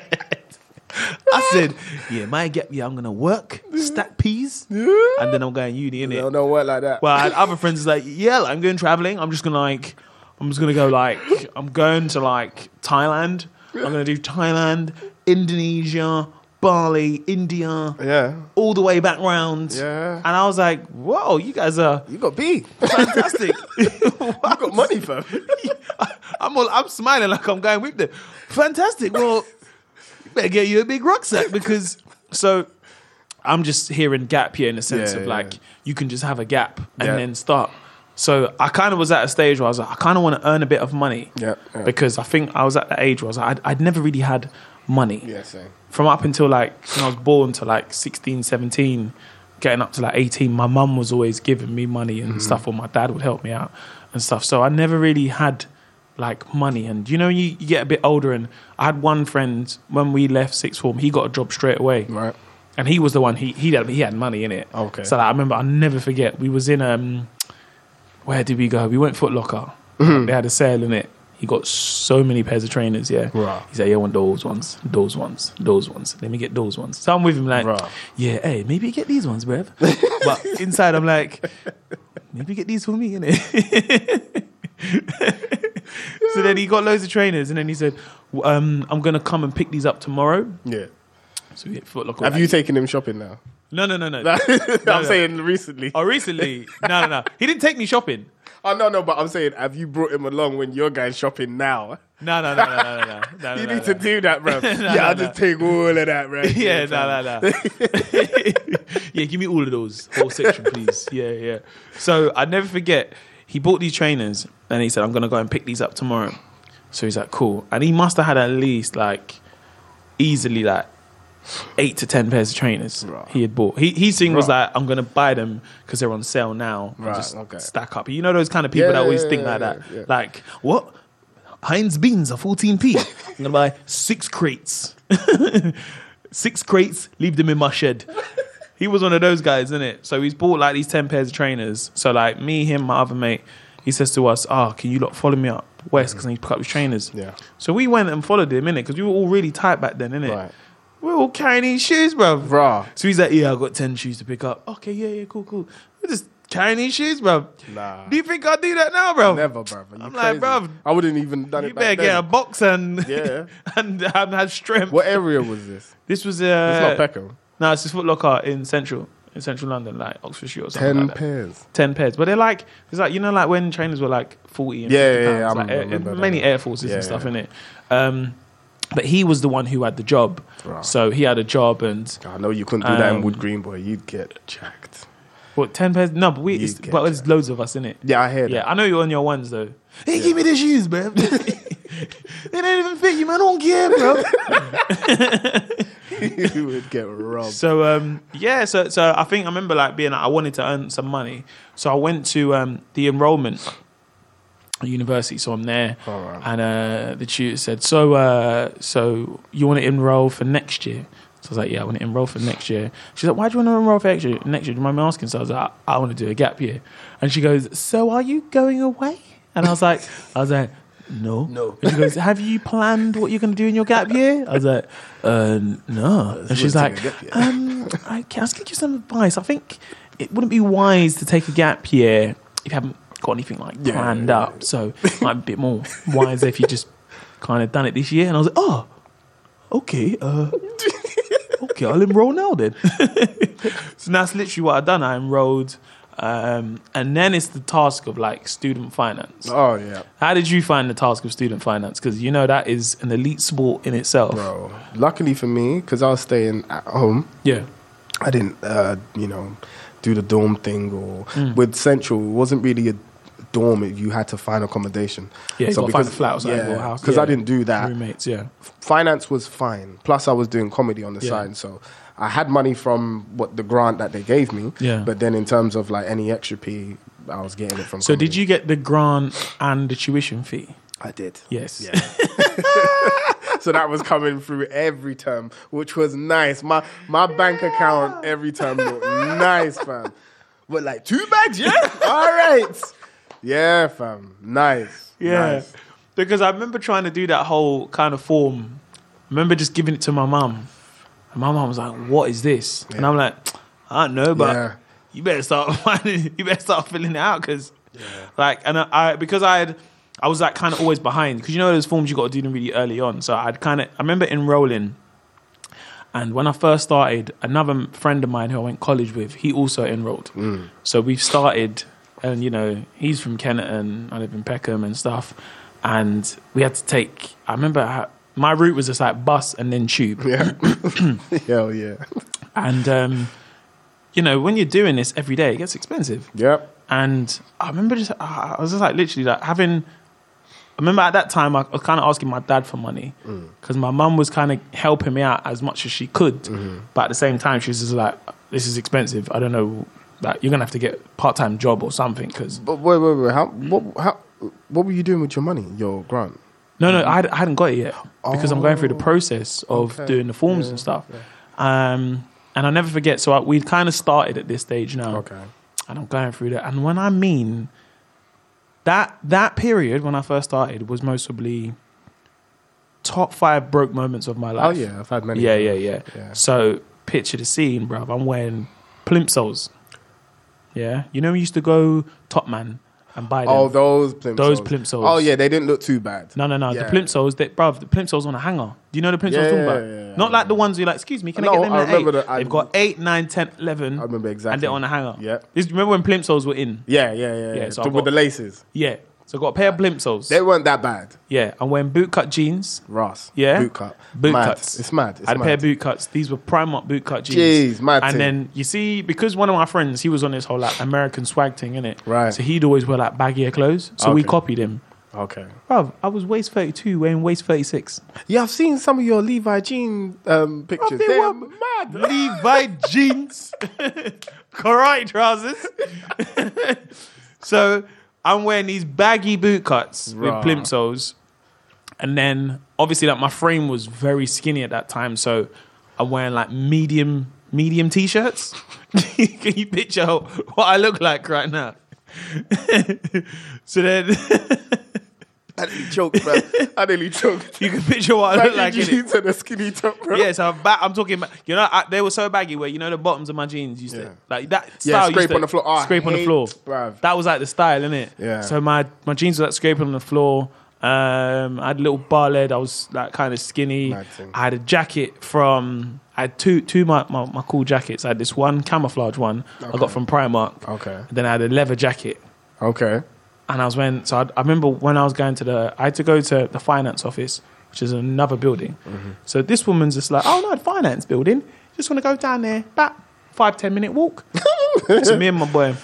I said, yeah, my gap year, I'm going to work, stack peas, and then I'm going uni, innit? No, don't work like that. Well, I had other friends like, yeah, like, I'm going traveling. I'm just going to like, I'm just going to go like, I'm going to like Thailand. I'm going to do Thailand, Indonesia, Bali, India, Yeah. all the way back round. Yeah. And I was like, whoa, you guys are You got B. fantastic. You got money, fam. I'm all, I'm smiling like I'm going with them. Fantastic. Well, you better get you a big rucksack because so I'm just hearing gap here in the sense Yeah, of yeah, like yeah. you can just have a gap and Yeah. then start. So I kind of was at a stage where I was like, I kind of want to earn a bit of money. Yeah, yeah. Because I think I was at the age where I was like, I'd, I'd never really had money. Yeah, same. From up until like when I was born to like sixteen, seventeen, getting up to like eighteen, my mum was always giving me money and stuff, or my dad would help me out and stuff. So I never really had like money. And you know, you, you get a bit older, and I had one friend when we left sixth form, he got a job straight away. Right. And he was the one, he he had, he had money in it. Okay. So like, I remember, I'll never forget, we was in, um, where did we go? We went Foot Locker. They had a sale in it. He got so many pairs of trainers, yeah. Right. He said, yeah, I want those ones, those ones, those ones. Let me get those ones. So I'm with him like, Right. yeah, hey, maybe get these ones, bruv. But inside I'm like, maybe get these for me, innit? So then he got loads of trainers, and then he said, um, I'm going to come and pick these up tomorrow. Yeah. So we hit Foot Locker. Have you taken him shopping now? No, no, no, no. I'm no. saying recently. Oh, recently? No, no, no. He didn't take me shopping. Oh, no, no, but I'm saying, have you brought him along when you're going shopping now? No, no, no, no, no, no, no. no You no, need no. to do that, bro. yeah, no, I'll no. just take all of that, bro. Yeah, no, no, no. Yeah, give me all of those. Whole section, please. Yeah, yeah. So I'd never forget, he bought these trainers and he said, I'm going to go and pick these up tomorrow. So he's like, cool. And he must have had at least like easily like eight to ten pairs of trainers Right. he had bought. He, his thing was Right. like, I'm going to buy them because they're on sale now. And Right, just okay. stack up. You know those kind of people Yeah, that always yeah, think yeah, like yeah, that. yeah. Like, what? Heinz beans are fourteen p. I'm going to buy six crates. Six crates, leave them in my shed. He was one of those guys, isn't it? So he's bought like these ten pairs of trainers. So like me, him, my other mate, he says to us, oh, can you lot follow me up west because I need to pick up his trainers. Yeah. So we went and followed him, innit? Because we were all really tight back then, innit? Right. We were all carrying these shoes, bro. Bruh. So he's like, yeah, I got ten shoes to pick up. Okay, yeah, yeah, cool, cool. We're just carrying these shoes, bro. Nah. Do you think I'd do that now, bro? Never, bruv. Are you I'm like, crazy? bruv, I wouldn't even done You it better back get a then. box and, Yeah. and, and have strength. What area was this? This was... Uh, It's not Peckham. No, it's just Foot Locker in Central. in central London, like Oxford Street or something Ten like that. pairs. Ten pairs. But they're like, it's like, you know, like when trainers were like forty and Yeah, fifty yeah, yeah, pounds, I like remember- air, remember many that. Air Forces Yeah, and stuff, yeah. innit? Um, but he was the one who had the job. Right. So he had a job and, I know you couldn't do that in Um, Wood Green, boy. You'd get jacked. what, ten pairs? No, but, we, You it's, get but there's loads of us, innit? Yeah, I hear Yeah, that. I know you're on your ones though. Hey, give me the shoes, bro. They don't even fit you, man. I don't care, bro. You would get robbed. So um, yeah, so so I think I remember like being like, I wanted to earn some money, so I went to um, the enrollment at university. So I'm there, All right. and uh, the tutor said, "So uh, so you want to enroll for next year?" So I was like, "Yeah, I want to enroll for next year." She's like, "Why do you want to enroll for next year? Next year, do you mind me asking?" So I was like, "I, I want to do a gap year," and she goes, "So are you going away?" And I was like, "I was like." No. No. And she goes, have you planned what you're going to do in your gap year? I was like, uh, no. And she's like, um, I can I give you some advice. I think it wouldn't be wise to take a gap year if you haven't got anything like Yeah, planned yeah, up. So it might be a bit more wiser if you just kind of done it this year. And I was like, oh, okay. Uh, okay, I'll enroll now then. So that's literally what I've done. I enrolled. Um, and then it's the task of like student finance. Oh, yeah. How did you find the task of student finance? Because you know that is an elite sport in itself. Bro, luckily for me, because I was staying at home, Yeah. I didn't, uh, you know, do the dorm thing or Mm. with Central, it wasn't really a dorm. You had to find accommodation. Yeah, you got to find a flat or something, yeah, or a house. because Yeah. I didn't do that. Roommates, yeah. Finance was fine. Plus, I was doing comedy on the Yeah. side, so I had money from what the grant that they gave me. Yeah. But then, in terms of like any extra P, I was getting it from. So comedy. did you get the grant and the tuition fee? I did. Yes. Yeah. So that was coming through every term, which was nice. My my bank account every term looked nice, fam. But like two bags, yeah. All right. Yeah, fam. Nice. Yeah. Nice. Because I remember trying to do that whole kind of form. I remember just giving it to my mum. And my mum was like, what is this? And I'm like, I don't know, but Yeah. you better start finding, you better start filling it out because like, and I, I because I had, I was like kind of always behind because you know those forms you got to do them really early on. So I'd kind of, I remember enrolling. And when I first started, another friend of mine who I went college with, he also enrolled. Mm. So we've started, and you know, he's from Kenneton, I live in Peckham and stuff. And we had to take, I remember how, my route was just like bus and then tube. Yeah. Hell yeah. And, um, you know, when you're doing this every day, it gets expensive. Yep. And I remember just, I was just like literally like having, I remember at that time I was kind of asking my dad for money because my mum was kind of helping me out as much as she could. Mm-hmm. But at the same time, she was just like, this is expensive. I don't know, like, you're going to have to get a part-time job or something because... But wait, wait, wait. How? What? How? What were you doing with your money? Your grant? No, no, I, had, I hadn't got it yet because I'm going through the Oh, process of okay. doing the forms Yeah, and stuff. Um, and I'll never forget, so I, we'd kind of started at this stage now. Okay. And I'm going through that. And when I mean that that period when I first started was most probably top five broke moments of my Oh life. yeah, I've had many. Yeah, yeah, yeah. Yeah. So picture the scene, bruv. I'm wearing plimsolls. Yeah. You know we used to go Top Man and buy them. Oh, those plimsolls. Those plimsolls. Oh yeah, they didn't look too bad. No, no, no. Yeah. The plimsolls, that, bruv, the plimsolls on a hanger. Do you know the plimsolls Yeah, I'm talking yeah, about? yeah, yeah, Not yeah. like the ones you're like, excuse me, can No, I get them I at remember eight? the- I- They've got eight, nine, ten, eleven. I remember exactly. And they're on a hanger. Yeah. This, remember when plimsolls were in? Yeah, yeah, yeah. Yeah, yeah. so The- I've with got- the laces, Yeah. So I got a pair of plimsolls. they weren't that bad. Yeah. I'm wearing bootcut jeans. Ross. Yeah. Boot cut. Boot mad. cuts. It's mad. It's I had a mad. pair of boot cuts. These were Primark boot cut jeans. Jeez, mad And thing. then you see, because one of my friends, he was on this whole like American swag thing, innit? Right. So he'd always wear like baggier clothes. So we Okay. copied him. Okay. Bruv, I was waist thirty-two, wearing waist thirty-six. Yeah, I've seen some of your Levi jean um, pictures. they They're were mad. Levi jeans, karate trousers. So I'm wearing these baggy boot cuts Rah. with plimsolls, and then obviously like my frame was very skinny at that time, so I'm wearing like medium medium t-shirts. Can you picture what I look like right now? So then I nearly choked, bro. I nearly choked. you can picture what I look like. Baggy innit? jeans and a skinny top, bro. Yeah, so I'm, back, I'm talking about, you know, I, they were so baggy where, you know, the bottoms of my jeans used Yeah. to, like that Yeah, style scrape used to, on the floor. Oh, I scrape on the hate- floor. bruv. That was like the style, innit? Yeah. So my, my jeans were like scraping on the floor. Um, I had a little bar lead. I was like kind of skinny. Mad thing. I had a jacket from. I had two two my, my, my cool jackets. I had this one camouflage one I got from Primark. Okay. And then I had a leather jacket. Okay. And I was when so I, I remember when I was going to the I had to go to the finance office, which is another building. Mm-hmm. So this woman's just like, oh no, the finance building. Just want to go down there, about five ten minute walk. So me and my boy,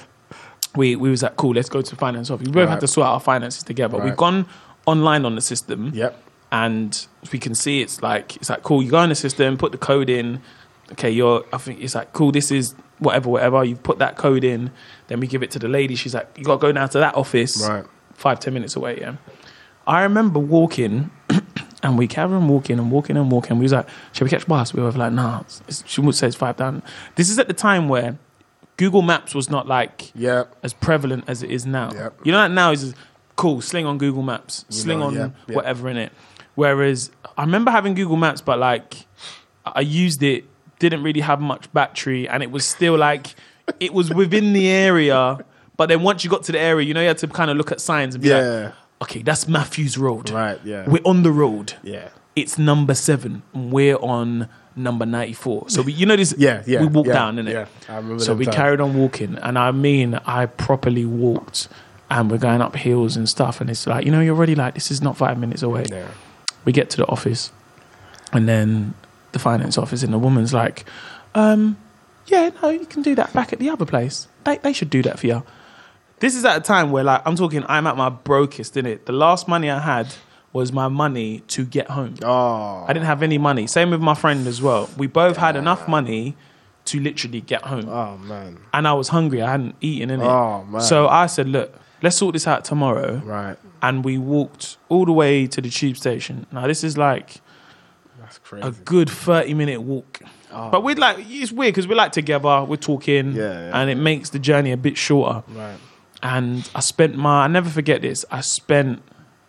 we we was like, cool, let's go to the finance office. We both Right. had to sort out our finances together. Right. We've gone online on the system. Yep. And we can see it's like it's like cool. You go in the system, put the code in. Okay, you're. I think it's like cool. This is whatever, whatever. You put that code in, then we give it to the lady. She's like, you got to go down to that office. Right. Five ten minutes away. Yeah. I remember walking, and we carry on walking and walking and walking. We was like, shall we catch bus? We were like, nah. It's, she would say it's five down. This is at the time where Google Maps was not like Yep. as prevalent as it is now. Yep. You know, like now is cool. Sling on Google Maps. You Sling know, on yeah, yeah. whatever in it. Whereas I remember having Google Maps, but like I used it, didn't really have much battery, and it was still like it was within the area. But then once you got to the area, you know, you had to kind of look at signs and be Yeah. like, okay, that's Matthews Road. Right. Yeah. We're on the road. Yeah. It's number seven. And we're on number ninety-four. So we, you know this. Yeah. Yeah. We walked yeah, down, innit? Yeah. I remember. So them we times. carried on walking, and I mean, I properly walked, and we're going up hills and stuff, and it's like, you know, you're already like, this is not five minutes away. Yeah. We get to the office, and then the finance office, and the woman's like, um, yeah, no, you can do that back at the other place. They they should do that for you. This is at a time where, like, I'm talking, I'm at my brokest, innit? The last money I had was my money to get home. Oh. I didn't have any money. Same with my friend as well. We both had enough money to literally get home. Oh man. And I was hungry. I hadn't eaten, innit? Oh man. So I said, look, let's sort this out tomorrow. Right. And we walked all the way to the tube station. Now, this is like That's crazy. a good thirty minute walk. Oh. But we're like, it's weird because we're like together, we're talking, Yeah, yeah. and it makes the journey a bit shorter. Right. And I spent my, I never forget this, I spent,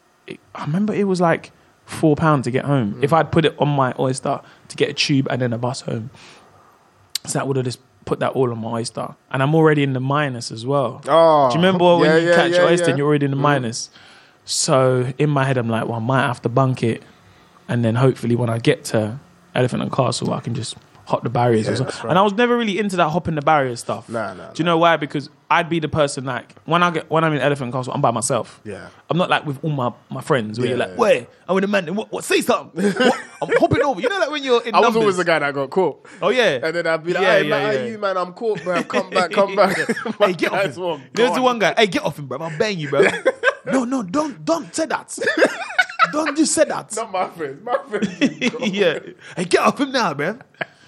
I remember it was like four pounds to get home. Mm. If I'd put it on my Oyster to get a tube and then a bus home. So that would have just put that all on my Oyster. And I'm already in the minus as well. Oh. Do you remember when Yeah, you yeah, catch yeah, your Oyster yeah. and you're already in the Mm. minus? So in my head, I'm like, well, I might have to bunk it. And then hopefully when I get to Elephant and Castle, I can just hop the barriers Yeah, or something. that's right. And I was never really into that hopping the barrier stuff. Nah, nah, Do you know why? Because I'd be the person like, when, I get, when I'm in Elephant and Castle, I'm by myself. Yeah. I'm not like with all my, my friends where Yeah, you're like, yeah. wait, I'm with a man. What, what? Say something. What? I'm hopping over. You know, like when you're in I was numbers. always the guy that got caught. Oh, yeah. And then I'd be like, Yeah, hey, yeah, man, yeah. hey, you, man, I'm caught, bro. Come back, come back. My Hey, get off guys him. were There's the gone. one guy. Hey, get off him, bro. I'll bang you, bro. no, no, don't, don't say that. Don't just say that. Not my friends. My friends. yeah. Hey, get off him now, bro.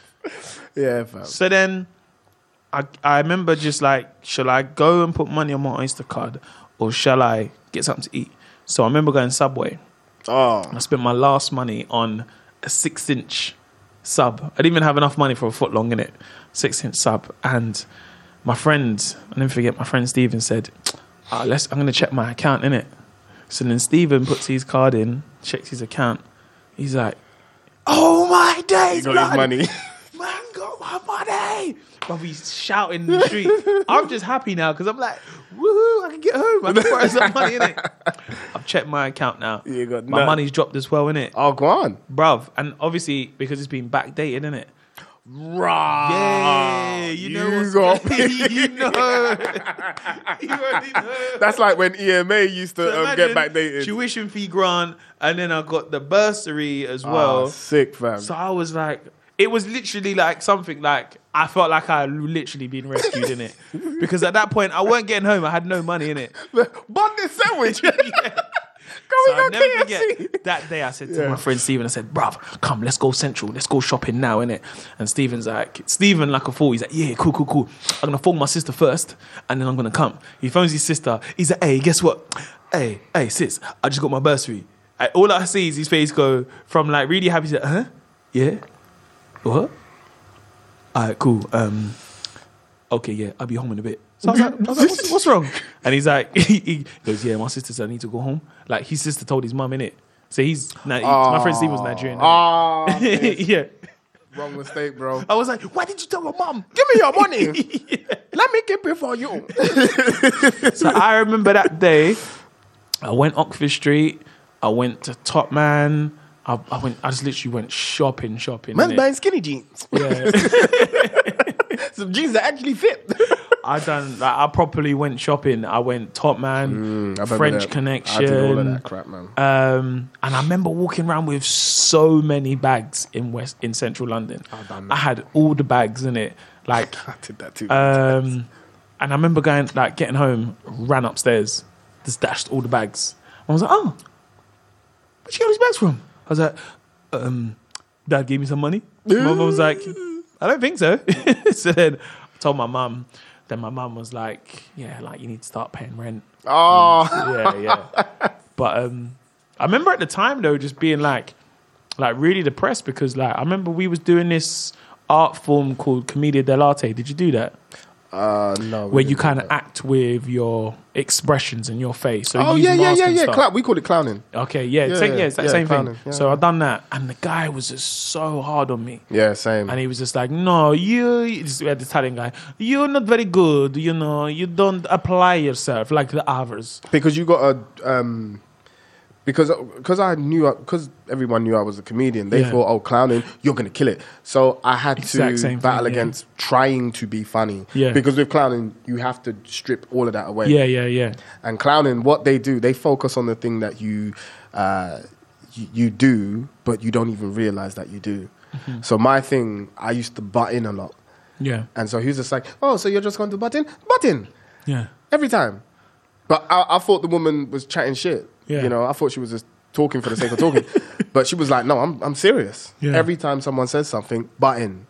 Yeah, fam. So then, I I remember just like, shall I go and put money on my Oyster card, or shall I get something to eat? So I remember going Subway. Oh. I spent my last money on a six-inch sub. I didn't even have enough money for a foot long in it. Six-inch sub, and my friend, I didn't forget, my friend Stephen said, ah, "Let's. I'm going to check my account in it." So then Stephen puts his card in, checks his account. He's like, "Oh my days, Got blood. his money. Man, got my money!" But he's shouting in the street. I'm just happy now because I'm like, woohoo, I can get home. I can borrow some money in it. I've checked my account now. You got my none. money's dropped as well, innit? Oh, go on. Bruv. And obviously, because it's been backdated, innit? Right. Yeah, you know You what's got going You know. You already know. That's like when E M A used to So um, get imagine backdated. tuition fee grant, and then I got the bursary as Oh, well. sick, fam. So I was like, it was literally like something like, I felt like I had literally been rescued in it. Because at that point, I weren't getting home. I had no money in it. Bond this sandwich. Yeah. Going So I'll on never K F C. forget that day I said to Yeah. my friend Stephen, I said, bruv, come, let's go central. Let's go shopping now, innit? And Stephen's like, Stephen, like a fool, he's like, yeah, cool, cool, cool. I'm going to phone my sister first, and then I'm going to come. He phones his sister. He's like, hey, guess what? Hey, hey, sis, I just got my bursary. I, all I see is his face go from like really happy to, huh? Yeah? What? All right, cool. Um, okay, yeah, I'll be home in a bit. So I was like, I was like what's, what's wrong? And he's like, he goes, yeah, my sister said I need to go home. Like, his sister told his mum, innit? So he's, nah, he, my friend Steve was Nigerian. Oh, innit? yeah. wrong mistake, bro. I was like, why did you tell your mum? Give me your money. Yeah. Let me keep it for you. So I remember that day, I went Oxford Street, I went to Top Man. I, I went. I just literally went shopping, shopping. Man's innit? buying skinny jeans. Yeah. Some jeans that actually fit. I done. Like, I properly went shopping. I went Top Man, Mm, I remember French that. Connection. I did all of that crap, man. Um, and I remember walking around with so many bags in West in Central London. I've done that. I had all the bags in it. Like, I did that too. um, and I remember going, like, getting home, ran upstairs, just dashed all the bags. I was like, oh, where'd you get all these bags from? I was like, um, Dad gave me some money. My mum was like, I don't think so. So then I told my mum. Then my mum was like, yeah, like, you need to start paying rent. oh, Yeah, yeah. But um, I remember at the time, though, just being, like, like really depressed because, like, I remember we was doing this art form called Commedia dell'arte. Did you do that? uh, no. we Where you didn't do kind of that. act with your expressions and your face. So Oh you use yeah, yeah, mask yeah, and yeah. stuff. Cla- we call it clowning. Okay, yeah, Yeah, same, yeah, it's that yeah, same clowning, thing. yeah. So I done that, and the guy was just so hard on me, Yeah, same. and he was just like, "No, you," we had the Italian guy, "You're not very good. You know, you don't apply yourself like the others." Because you got a um, because because I knew because everyone knew I was a comedian. They Yeah. thought, oh, clowning, you're gonna kill it. So I had Exact to same battle thing, yeah. against trying to be funny. Yeah. Because with clowning, you have to strip all of that away. Yeah, yeah, yeah, And clowning, what they do, they focus on the thing that you uh, you, you do, but you don't even realize that you do. Mm-hmm. So my thing, I used to butt in a lot. yeah, And so he was just like, oh, so you're just going to butt in? Butt in. yeah, Every time. But I, I thought the woman was chatting shit. Yeah. You know, I thought she was just talking for the sake of talking. But she was like, no, I'm I'm serious. Yeah. Every time someone says something, butt in.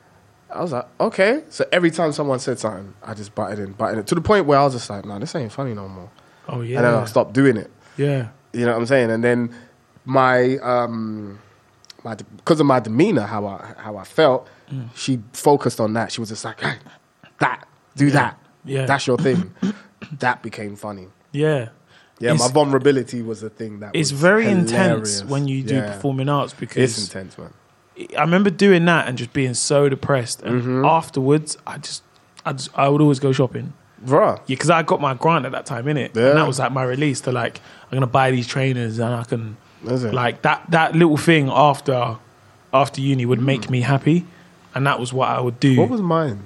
I was like, okay. So every time someone said something, I just butted in, butted in. To the point where I was just like, no, this ain't funny no more. oh yeah, And then I stopped doing it. yeah, You know what I'm saying? And then my um my because of my demeanor, how I how I felt, Mm. she focused on that. She was just like, hey, that, do that. yeah. That's your thing. That became funny. yeah. Yeah, It's- my vulnerability was the thing that It's was very hilarious. intense when you do Yeah. performing arts because It's intense, man. I remember doing that and just being so depressed. And Mm-hmm. afterwards, I just, I just, I would always go shopping. Bruh. Yeah, because I got my grant at that time, innit? Yeah. And that was like my release to like, I'm gonna buy these trainers and I can, Is it? like that that little thing after, after uni would make Mm. me happy, and that was what I would do. What was mine?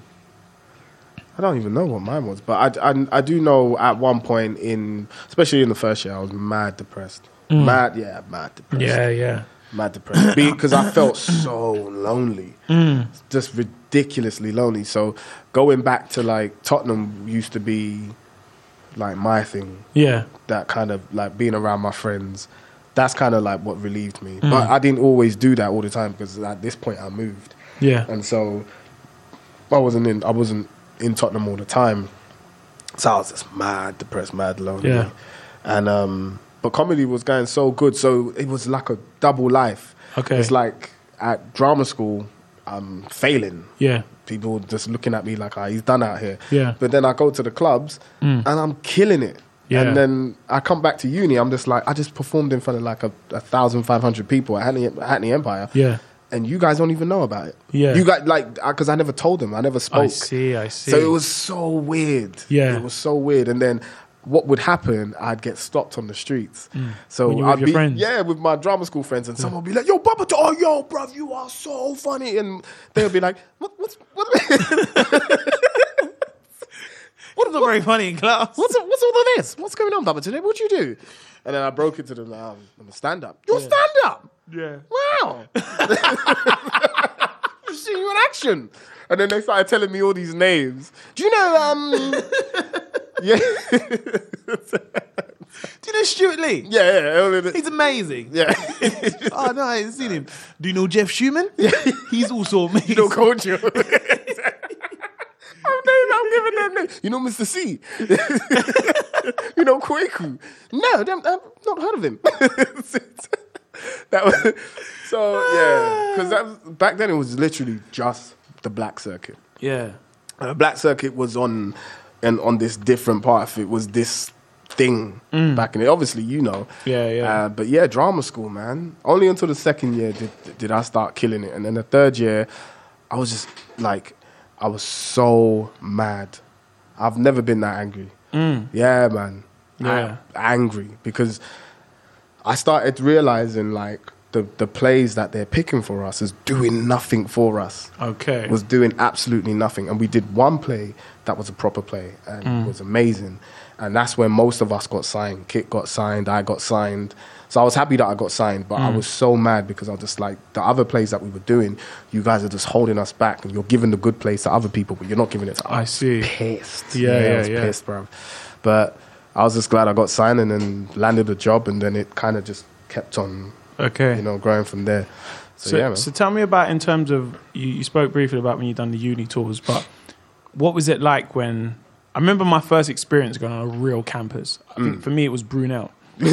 I don't even know what mine was, but I, I, I do know at one point in, especially in the first year, I was mad depressed. Mad, yeah, mad depressed. Mm. yeah, yeah, Mad depressed. Because I felt so lonely. Mm. Just ridiculously lonely. So going back to like Tottenham used to be like my thing. yeah, That kind of like being around my friends. That's kind of like what relieved me. Mm. But I didn't always do that all the time because at this point I moved. yeah, And so I wasn't in I wasn't in Tottenham all the time. So I was just mad depressed, mad lonely. Yeah. And um but comedy was going so good, so it was like a double life. Okay. It's like at drama school, I'm failing. yeah, People just looking at me like, oh, he's done out here. Yeah. But then I go to the clubs and I'm killing it. Yeah. And then I come back to uni, I'm just like, I just performed in front of like a, a thousand five hundred people at Hackney, Hackney Empire. yeah. And you guys don't even know about it. Yeah. You got like, because I never told them, I never spoke. I see, I see. So it was so weird. Yeah. It was so weird. And then what would happen, I'd get stopped on the streets. So Mm. When you were I'd with your be, friends? yeah, with my drama school friends, and someone would be like, yo, Baba, oh, yo, bruv, you are so funny. And they'll be like, what, what's, what, What is not very funny in class? what's, what's all of this? What's going on, Baba, today? What'd you do? And then I broke into them, um, I'm a stand-up. You're stand-up? Yeah. Wow. I've seen you in action. And then they started telling me all these names. Do you know, um... yeah. Do you know Stuart Lee? yeah, yeah. all of it. He's amazing. Yeah. Oh no, I haven't seen him. Do you know Jeff Schumann? Yeah. He's also amazing. You know, coach you. I'm, name, I'm giving them names. You know Mister C? You know Kwaku? No, them, I've not heard of him. That was, so, yeah. Because that was, back then it was literally just the black circuit. Yeah. And the black circuit was on and on this different part of it was this thing back in it. Obviously, you know. Yeah, yeah. Uh, but yeah, drama school, man. Only until the second year did did I start killing it. And then the third year, I was just like, I was so mad. I've never been that angry. Yeah, man. Yeah. I- angry because I started realizing like the the plays that they're picking for us is doing nothing for us. Okay. Was doing absolutely nothing. And we did one play that was a proper play and Mm. it was amazing. And that's when most of us got signed. Kit got signed, I got signed. So I was happy that I got signed, but I Mm. was so mad because I was just like, the other plays that we were doing, you guys are just holding us back and you're giving the good plays to other people, but you're not giving it to us. I see. Pissed. Yeah, yeah, I was yeah. pissed, bro. But I was just glad I got signed and then landed a job, and then it kind of just kept on, Okay. you know, growing from there. So, So, yeah, man. so tell me about, in terms of, you, you spoke briefly about when you done the uni tours, but what was it like when, I remember my first experience going on a real campus. I Mm. think for me it was Brunel.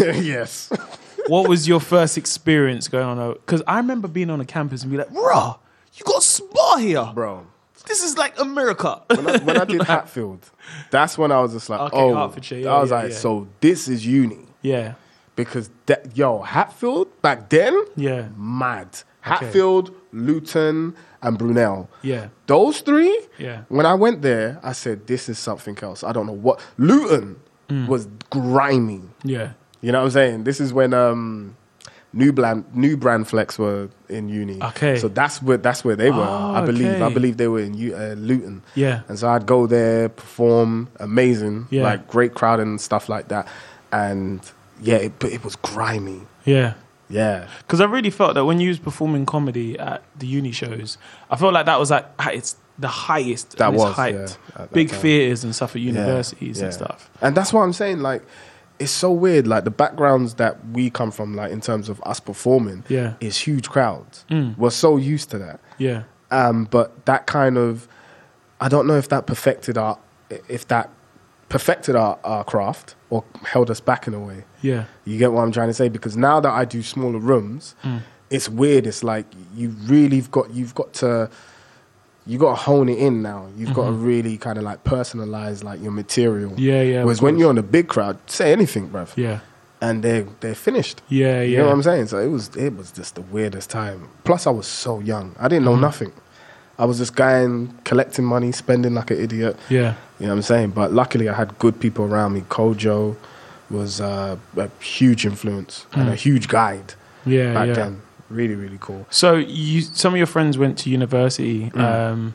Yes. What was your first experience going on a, because I remember being on a campus and be like, "Rah, you got a spa here. Bro. This is like America." When I, when I did Hatfield, that's when I was just like, Okay, oh, Hertfordshire, yeah, I was yeah, like, yeah. so this is uni. Yeah, Because, that, yo, Hatfield, back then, yeah, mad. Hatfield, Luton, and Brunel. yeah, Those three, yeah. when I went there, I said, this is something else. I don't know what. Luton Mm. was grimy. Yeah. You know what I'm saying? This is when um, New Brand New Brand Flex were in uni. Okay. So that's where that's where they were. Oh, I believe. okay. I believe they were in U- uh, Luton. Yeah. And so I'd go there, perform, amazing, Yeah. like great crowd and stuff like that. And yeah, it, but it was grimy. Yeah. Yeah. Because I really felt that when you was performing comedy at the uni shows, I felt like that was like at its the highest. That and its was, height. yeah, at that Big time. theatres and stuff at Yeah, universities and yeah. stuff. And that's what I'm saying. Like, it's so weird. Like the backgrounds that we come from, like in terms of us performing, Yeah. is huge crowds. Mm. We're so used to that. Yeah. Um, but that kind of, I don't know if that perfected our, if that perfected our, our craft or held us back in a way. Yeah. You get what I'm trying to say? Because now that I do smaller rooms, Mm. it's weird. It's like you really got you've got to you got to hone it in now. You've got to really kind of like personalize like your material. Yeah. Yeah. of Whereas when course. you're on a big crowd, say anything, bruv, Yeah. and they they're finished. Yeah. You Yeah. know what I'm saying? So it was it was just the weirdest time. Plus, I was so young. I didn't know Mm-hmm. nothing. I was just going collecting money, spending like an idiot. Yeah. You know what I'm saying? But luckily, I had good people around me. Kojo was uh, a huge influence and a huge guide Yeah. back yeah. then. Really, really cool. So you, some of your friends went to university. Mm. Um,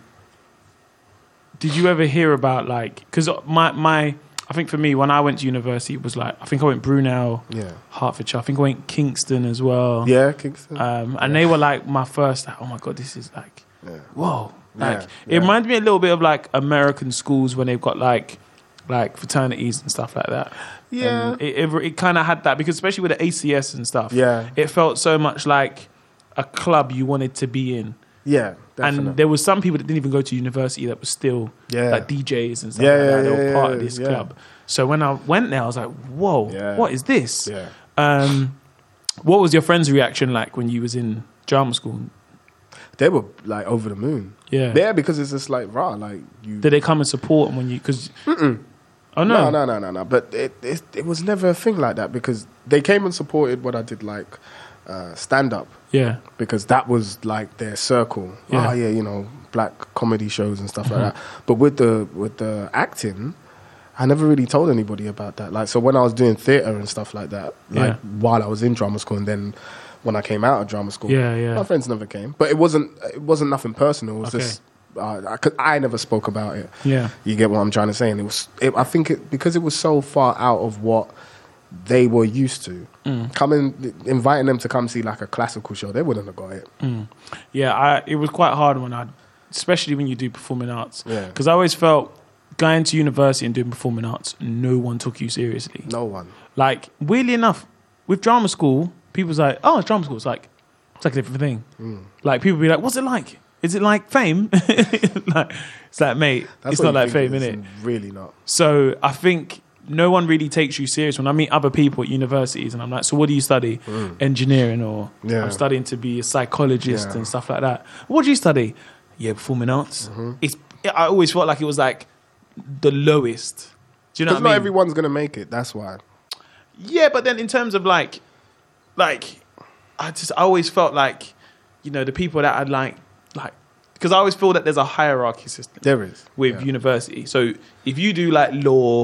did you ever hear about like? Because my my, I think for me when I went to university, it was like I think I went Brunel, Yeah. Hertfordshire. I think I went Kingston as well. Yeah, Kingston. Um, and they were like my first. Like, oh my god, this is like, yeah. whoa. Like Yeah, it yeah. reminds me a little bit of like American schools when they've got like, like fraternities and stuff like that. Yeah. And it it, it kind of had that because especially with the A C S and stuff. Yeah. It felt so much like a club you wanted to be in. Yeah, definitely. And there was some people that didn't even go to university that was still Yeah. like D Js and stuff Yeah, like that. yeah, They were yeah, part yeah, of this yeah. club. So when I went there, I was like, whoa, Yeah. what is this? Yeah. Um, what was your friend's reaction like when you was in drama school? They were like over the moon. Yeah. Yeah, because it's just like raw. Like you. Did they come and support when you? Because oh no, No, no, no, no, no. But it, it it was never a thing like that because they came and supported what I did, like uh, stand up, yeah, because that was like their circle. Yeah. Oh yeah, you know, black comedy shows and stuff like that. But with the with the acting, I never really told anybody about that. Like, so when I was doing theatre and stuff like that, like Yeah. while I was in drama school, and then when I came out of drama school, Yeah, yeah. my friends never came. But it wasn't it wasn't nothing personal. It was Okay. just uh, I, 'cause I never spoke about it. yeah, You get what I'm trying to say? And it was, it, I think, it, because it was so far out of what they were used to. Mm. Coming, inviting them to come see like a classical show, they wouldn't have got it. Mm. yeah. I, it was quite hard when I, especially when you do performing arts, Yeah. because I always felt going to university and doing performing arts, no one took you seriously. No one. Like, weirdly enough, with drama school, people's like, oh, it's drama school. It's like, it's like a different thing. Mm. Like, people be like, what's it like? Is it like fame? like, it's like, mate, That's it's what not you like think fame, it innit? is, Really not. So I think no one really takes you serious. When I meet other people at universities and I'm like, so what do you study? Engineering, or Yeah. I'm studying to be a psychologist Yeah. and stuff like that. What do you study? Yeah, performing arts. It's. I always felt like it was like the lowest. Do you know Because what I not mean? everyone's going to make it. That's why. Yeah, but then in terms of like, like, I just I always felt like, you know, the people that I'd like, like, because I always feel that there's a hierarchy system There is. with Yeah. university. So if you do like law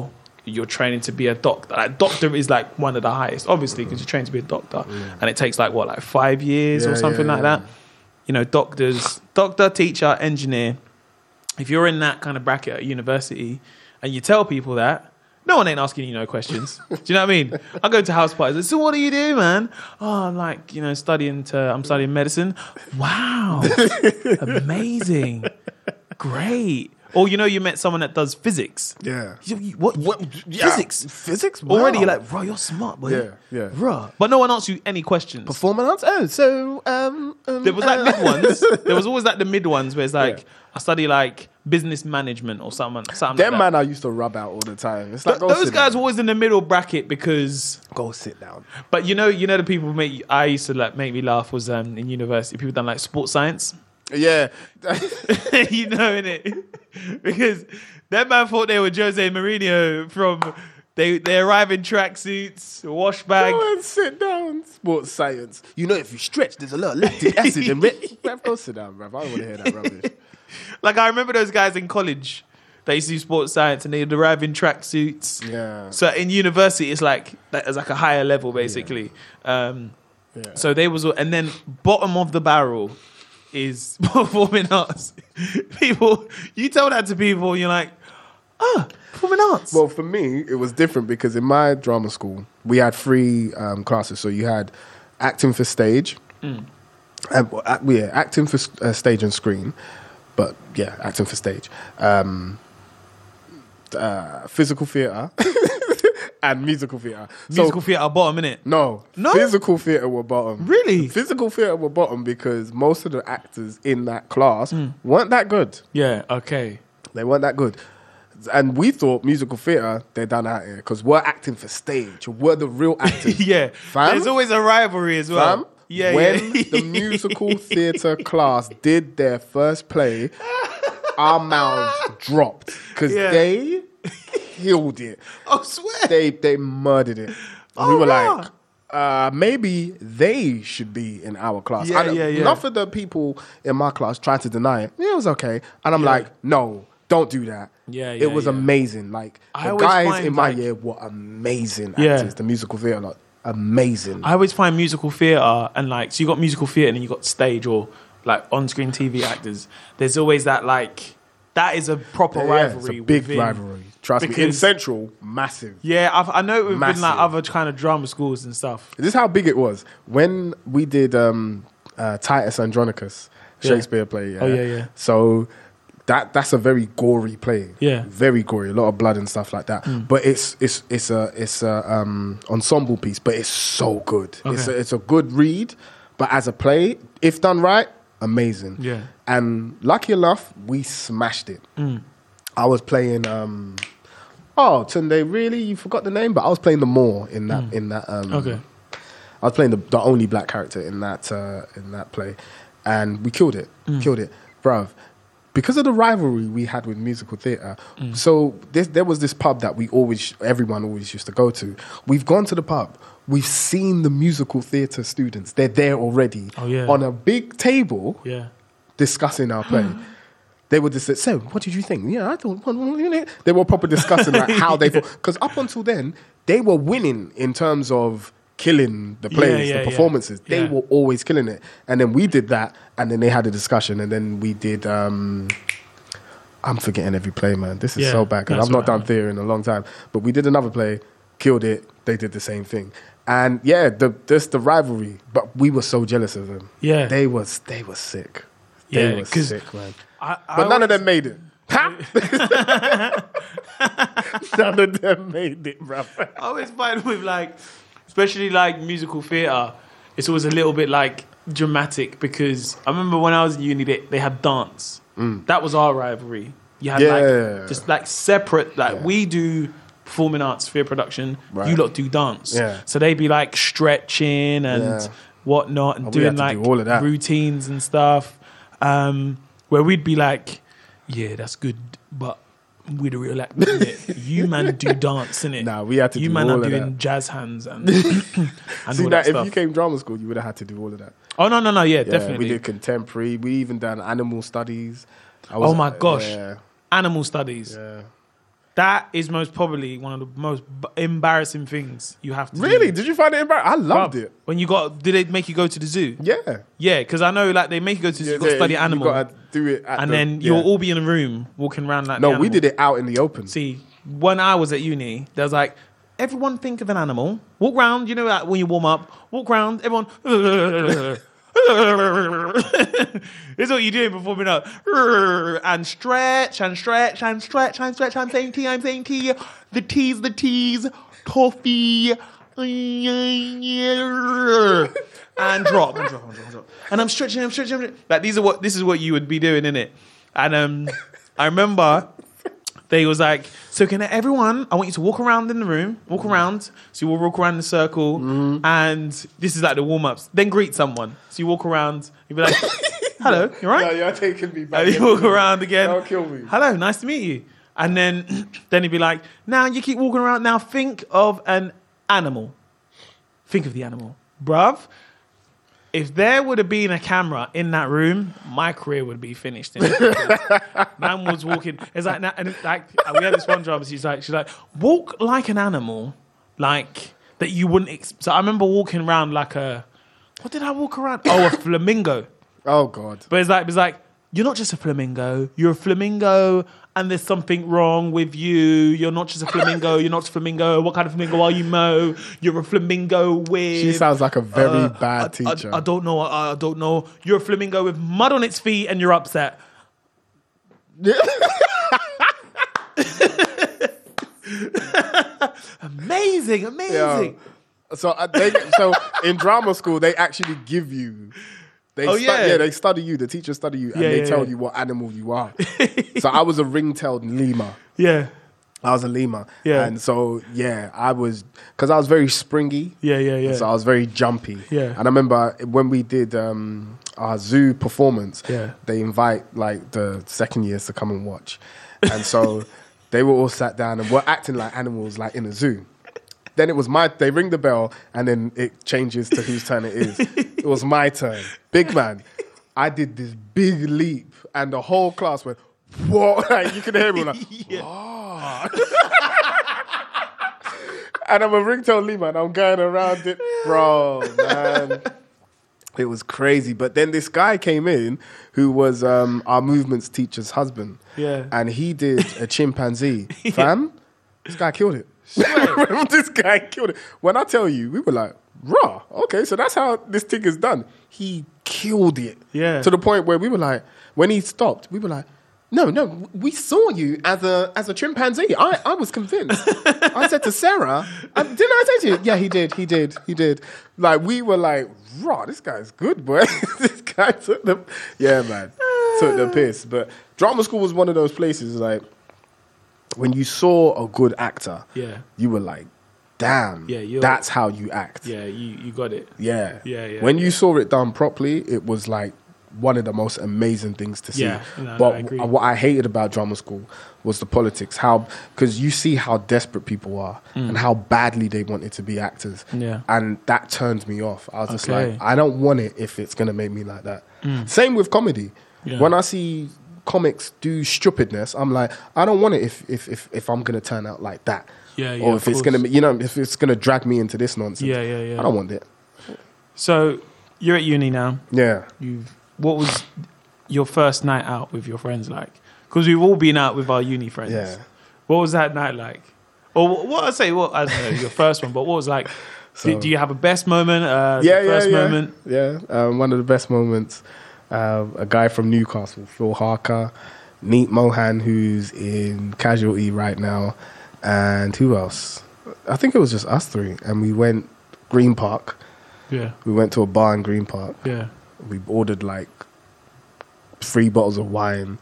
you're training to be a doctor. Like doctor is like one of the highest, obviously, because you're trained to be a doctor, Yeah. and it takes like what, like five years Yeah, or something yeah, like yeah. that. You know, doctors, doctor, teacher, engineer. If you're in that kind of bracket at university, and you tell people that, no one ain't asking you no questions. Do you know what I mean? I go to house parties. So what do you do, man? Oh, I'm like, you know, studying to, I'm studying medicine. Wow. Amazing. Great. Or, you know, you met someone that does physics. Yeah. You- you- what? What? Yeah. Physics? Physics? Wow. Already you're like, bro, you're smart, boy. Yeah, yeah. Bro. But no one asks you any questions. Performance? Oh, so um, um There was like uh, mid ones. There was always like the mid ones where it's like, Yeah. I study like business management or something. something Them like that. man I used to rub out all the time. It's like, Th- go those sit guys down. were always in the middle bracket because... Go sit down. But you know, you know the people who make I used to like make me laugh was um, in university. People done like sports science. Yeah. You know, innit? Because that man thought they were Jose Mourinho from they they arrive in tracksuits, wash bag. Go and sit down. Sports science. You know, if you stretch, there's a lot of lactic acid in it. Bruv, go sit down, bruv. I don't want to hear that rubbish. Like I remember those guys in college. They used to do sports science and they'd arrive in tracksuits. Yeah. So in university, it's like it's like a higher level basically. Um, Yeah. So they was, and then bottom of the barrel is performing arts. People, you tell that to people, and you're like, ah, performing arts. Well, for me, it was different because in my drama school, we had three um, classes. So you had acting for stage, Mm. uh, well, uh, yeah, acting for uh, stage and screen, but yeah, acting for stage, um, uh, physical theatre, and musical theatre. Musical theatre bottom, innit? No, No? physical theatre were bottom. Really? Physical theatre were bottom because most of the actors in that class Mm. weren't that good. Yeah. Okay. They weren't that good. And we thought musical theatre, they're done out here because we're acting for stage. We're the real actors. Yeah. Fam? There's always a rivalry as well. Fam, Yeah. when yeah. the musical theatre class did their first play, our mouths dropped because Yeah. they killed it. I swear. They they murdered it. And Oh, we were wow. like, uh, maybe they should be in our class. Yeah, and yeah, yeah. Enough of the people in my class tried to deny it. Yeah, it was okay. And I'm Yeah. like, no, don't do that. Yeah, yeah, It was yeah. amazing. Like I the always guys find, in my like- year were amazing Yeah. actors. The musical theatre, lot, amazing. I always find musical theatre and like, so you got musical theatre and then you got stage or like on-screen T V actors. There's always that like, that is a proper Yeah, rivalry. it's a big within- rivalry. Trust me. In because- Central, massive. Yeah, I've, I know we've been like Massive. other kind of drama schools and stuff. This is how big it was when we did um, uh, Titus Andronicus Shakespeare play. Oh, yeah, yeah. So that that's a very gory play. Yeah. very gory, a lot of blood and stuff like that. But it's it's it's a it's a um, ensemble piece, but it's so good. It's Okay. a, it's a good read, but as a play, if done right, amazing. Yeah. And lucky enough, we smashed it. I was playing. Um, oh, Tunde, really? You forgot the name? But I was playing the Moor in that. In that. Um, Okay. I was playing the, the only black character in that uh, in that play, and we killed it. Killed it, bruv. Because of the rivalry we had with musical theatre, so this, there was this pub that we always, everyone always used to go to. We've gone to the pub. We've seen the musical theatre students. They're there already Oh, yeah. on a big table Yeah. discussing our play. They would just say, so what did you think? Yeah, I thought, they were proper discussing like how they thought. Because up until then, they were winning in terms of killing the plays, yeah, the yeah. performances. They Yeah. were always killing it. And then we did that, and then they had a discussion, and then we did... Um, I'm forgetting every play, man. This is Yeah, so bad, because that's I've not right, done man. theatre in a long time. But we did another play, killed it, they did the same thing. And yeah, the just the rivalry, but we were so jealous of them. Yeah. They was they were sick. Yeah, They were 'cause sick, man. I, I But none of always- them made it. Ha? None of them made it, bruv. I always find with like, especially like musical theatre, it's always a little bit like dramatic because I remember when I was in uni, they, they had dance. That was our rivalry. You had Yeah. like just like separate, like Yeah. we do performing arts, theatre production, Right. you lot do dance. Yeah. So they'd be like stretching and Yeah. whatnot and Oh, we doing had to like do all of that. routines and stuff. Um, where we'd be like, yeah, that's good, but we the real actors, innit? You man do dance, innit? Nah, we had to you do man all are of doing that. jazz hands and, and See all that, that if stuff. you came drama school, you would have had to do all of that. Oh no, no, no, yeah, Yeah, definitely. we did contemporary. We even done animal studies. I was- Oh my gosh. Yeah, Animal studies. yeah. That is most probably one of the most b- embarrassing things you have to do. Really? Did you find it embarrassing? I loved Bruv, it. When you got, did they make you go to the zoo? Yeah. Yeah, because I know like they make you go to the zoo, Yeah, you got to yeah, study you- animal. You gotta do it at and the- then yeah. you'll all be in a room walking around like the No, we animal. did it out in the open. See, when I was at uni, there was like, everyone think of an animal, walk round, you know, like when you warm up, walk round, everyone. This is what you're doing before we know. And stretch and stretch and stretch and stretch. I'm saying tea, I'm saying tea. The teas, the teas, toffee. And drop, and drop, and drop, and drop. And I'm stretching, I'm stretching, I'm stretching. Like these are what this is what you would be doing, innit? And um I remember they was like, so can everyone, I want you to walk around in the room, walk around. So you will walk around the circle. Mm-hmm. And this is like the warm-ups. Then greet someone. So you walk around, you'll be like, hello, you all right? Yeah, you're taking me back. And you walk around again. Don't kill me. Hello, nice to meet you. And then, then he'd be like, now you keep walking around. Now think of an animal. Think of the animal. Bruv, if there would have been a camera in that room, my career would be finished. Man was walking. It's like, and like we had this one job. She's like, she's like, walk like an animal, like that you wouldn't. Ex- so I remember walking around like a. What did I walk around? Oh, a flamingo. Oh God! But it's like, it's like you're not just a flamingo. You're a flamingo, and there's something wrong with you. You're not just a flamingo. You're not just a flamingo. What kind of flamingo are you, Mo? You're a flamingo with. She sounds like a very uh, bad I, teacher. I, I don't know. I, I don't know. You're a flamingo with mud on its feet, and you're upset. Amazing, amazing. Yeah. So uh, they, so in drama school, they actually give you. They Oh, stu- yeah. yeah, they study you. The teachers study you, and Yeah, they yeah, tell yeah. you what animal you are. So I was a ring-tailed lemur. Yeah, I was a lemur. Yeah. And so, yeah, I was, because I was very springy. yeah, yeah, yeah. So I was very jumpy. Yeah. And I remember when we did um, our zoo performance, Yeah. they invite like the second years to come and watch. And so they were all sat down and were acting like animals, like in a zoo. Then it was my, they ring the bell and then it changes to whose turn it is. It was my turn. Big man. I did this big leap and the whole class went, what? Like, you could hear me like, Yeah. and I'm a ringtone lemur and I'm going around it. Bro, man. It was crazy. But then this guy came in who was um, our movements teacher's husband. Yeah. And he did a chimpanzee. Fam, this guy killed it. This guy killed it. When I tell you, we were like, raw. Okay, so that's how this thing is done. He killed it. Yeah. To the point where we were like, when he stopped, we were like, no, no, we saw you as a as a chimpanzee. I, I was convinced. I said to Sarah, uh, didn't I say to you? Yeah, he did, he did, he did. Like, we were like, raw, this guy's good, boy. This guy took the, yeah, man, took the piss. But drama school was one of those places, like, when you saw a good actor, Yeah. you were like, damn, Yeah, you're- that's how you act. Yeah, you, you got it. Yeah. Yeah, yeah, When yeah. you saw it done properly, it was like one of the most amazing things to see. Yeah, no, no, but I agree. what I hated about drama school was the politics. How, because you see how desperate people are and how badly they wanted to be actors. Mm. Yeah. And that turned me off. I was just Okay. like, I don't want it if it's going to make me like that. Same with comedy. Yeah. When I see comics do stupidness, I'm like, I don't want it if if if, if I'm going to turn out like that. Yeah, yeah, Or of if it's course. going to, you know, if it's going to drag me into this nonsense. Yeah, yeah, yeah. I don't want it. So you're at uni now. Yeah. You've what was your first night out with your friends like? Because we've all been out with our uni friends. Yeah. What was that night like? Or what I say? What I don't know your first one, but what was like? So- do, do you have a best moment? Uh, Yeah, the yeah, first yeah. moment. Yeah, um, one of the best moments. Uh, a guy from Newcastle, Phil Harker, Neat Mohan, who's in Casualty right now, and who else? I think it was just us three, and we went Green Park. Yeah, We went to a bar in Green Park. yeah. We ordered like three bottles of wine.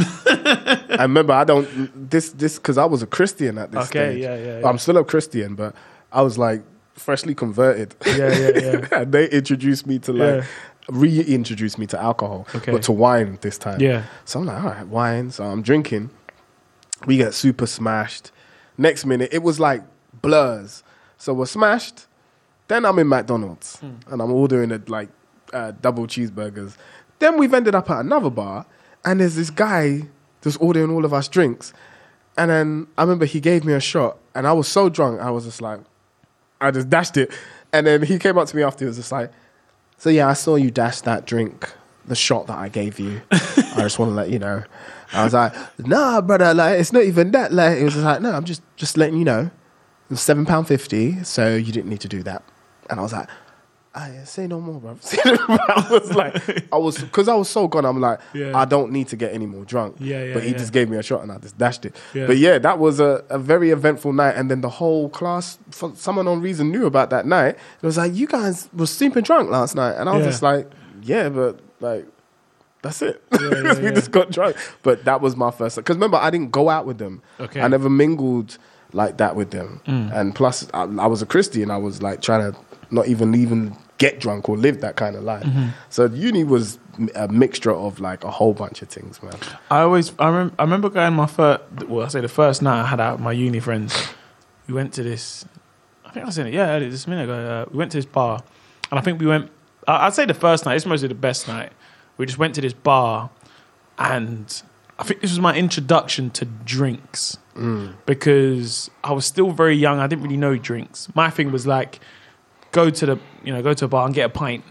I remember I don't this this because I was a Christian at this Okay, stage. yeah, yeah, yeah. I'm still a Christian, but I was like freshly converted. Yeah, yeah, yeah. And they introduced me to like Yeah. reintroduced me to alcohol, Okay. but to wine this time. Yeah. So I'm like, all right, wine. So I'm drinking. We get super smashed. Next minute, it was like blurs. So we're smashed. Then I'm in McDonald's Hmm. and I'm ordering a, like uh, double cheeseburgers. Then we've ended up at another bar, and there's this guy just ordering all of us drinks. And then I remember he gave me a shot, and I was so drunk, I was just like, I just dashed it. And then he came up to me after, he was just like, so yeah, I saw you dash that drink, the shot that I gave you. I just want to let you know. I was like, nah, brother, like, it's not even that. Like, it was just like, no, I'm just, just letting you know. It was seven pounds fifty, so you didn't need to do that. And I was like, I say no more, bro. I was like, I was, because I was so gone, I'm like, Yeah. I don't need to get any more drunk. Yeah, yeah, but he yeah. just gave me a shot and I just dashed it. Yeah. But yeah, that was a, a very eventful night. And then the whole class, for some unknown reason, knew about that night. It was like, you guys were super drunk last night. And I was Yeah. just like, yeah, but like, that's it. Yeah, yeah, we yeah. just got drunk. But that was my first, because remember, I didn't go out with them. Okay. I never mingled like that with them. Mm. And plus, I, I was a Christian. I was like trying to not even even get drunk or live that kind of life. Mm-hmm. So uni was a mixture of like a whole bunch of things, man. I always, I, rem- I remember going my first, well, I say the first night I had out with my uni friends. We went to this, I think I said it, yeah, just a minute ago. Uh, we went to this bar, and I think we went, I- I'd say the first night, it's mostly the best night. We just went to this bar, and I think this was my introduction to drinks Mm. because I was still very young. I didn't really know drinks. My thing was like, go to the, you know, go to a bar and get a pint.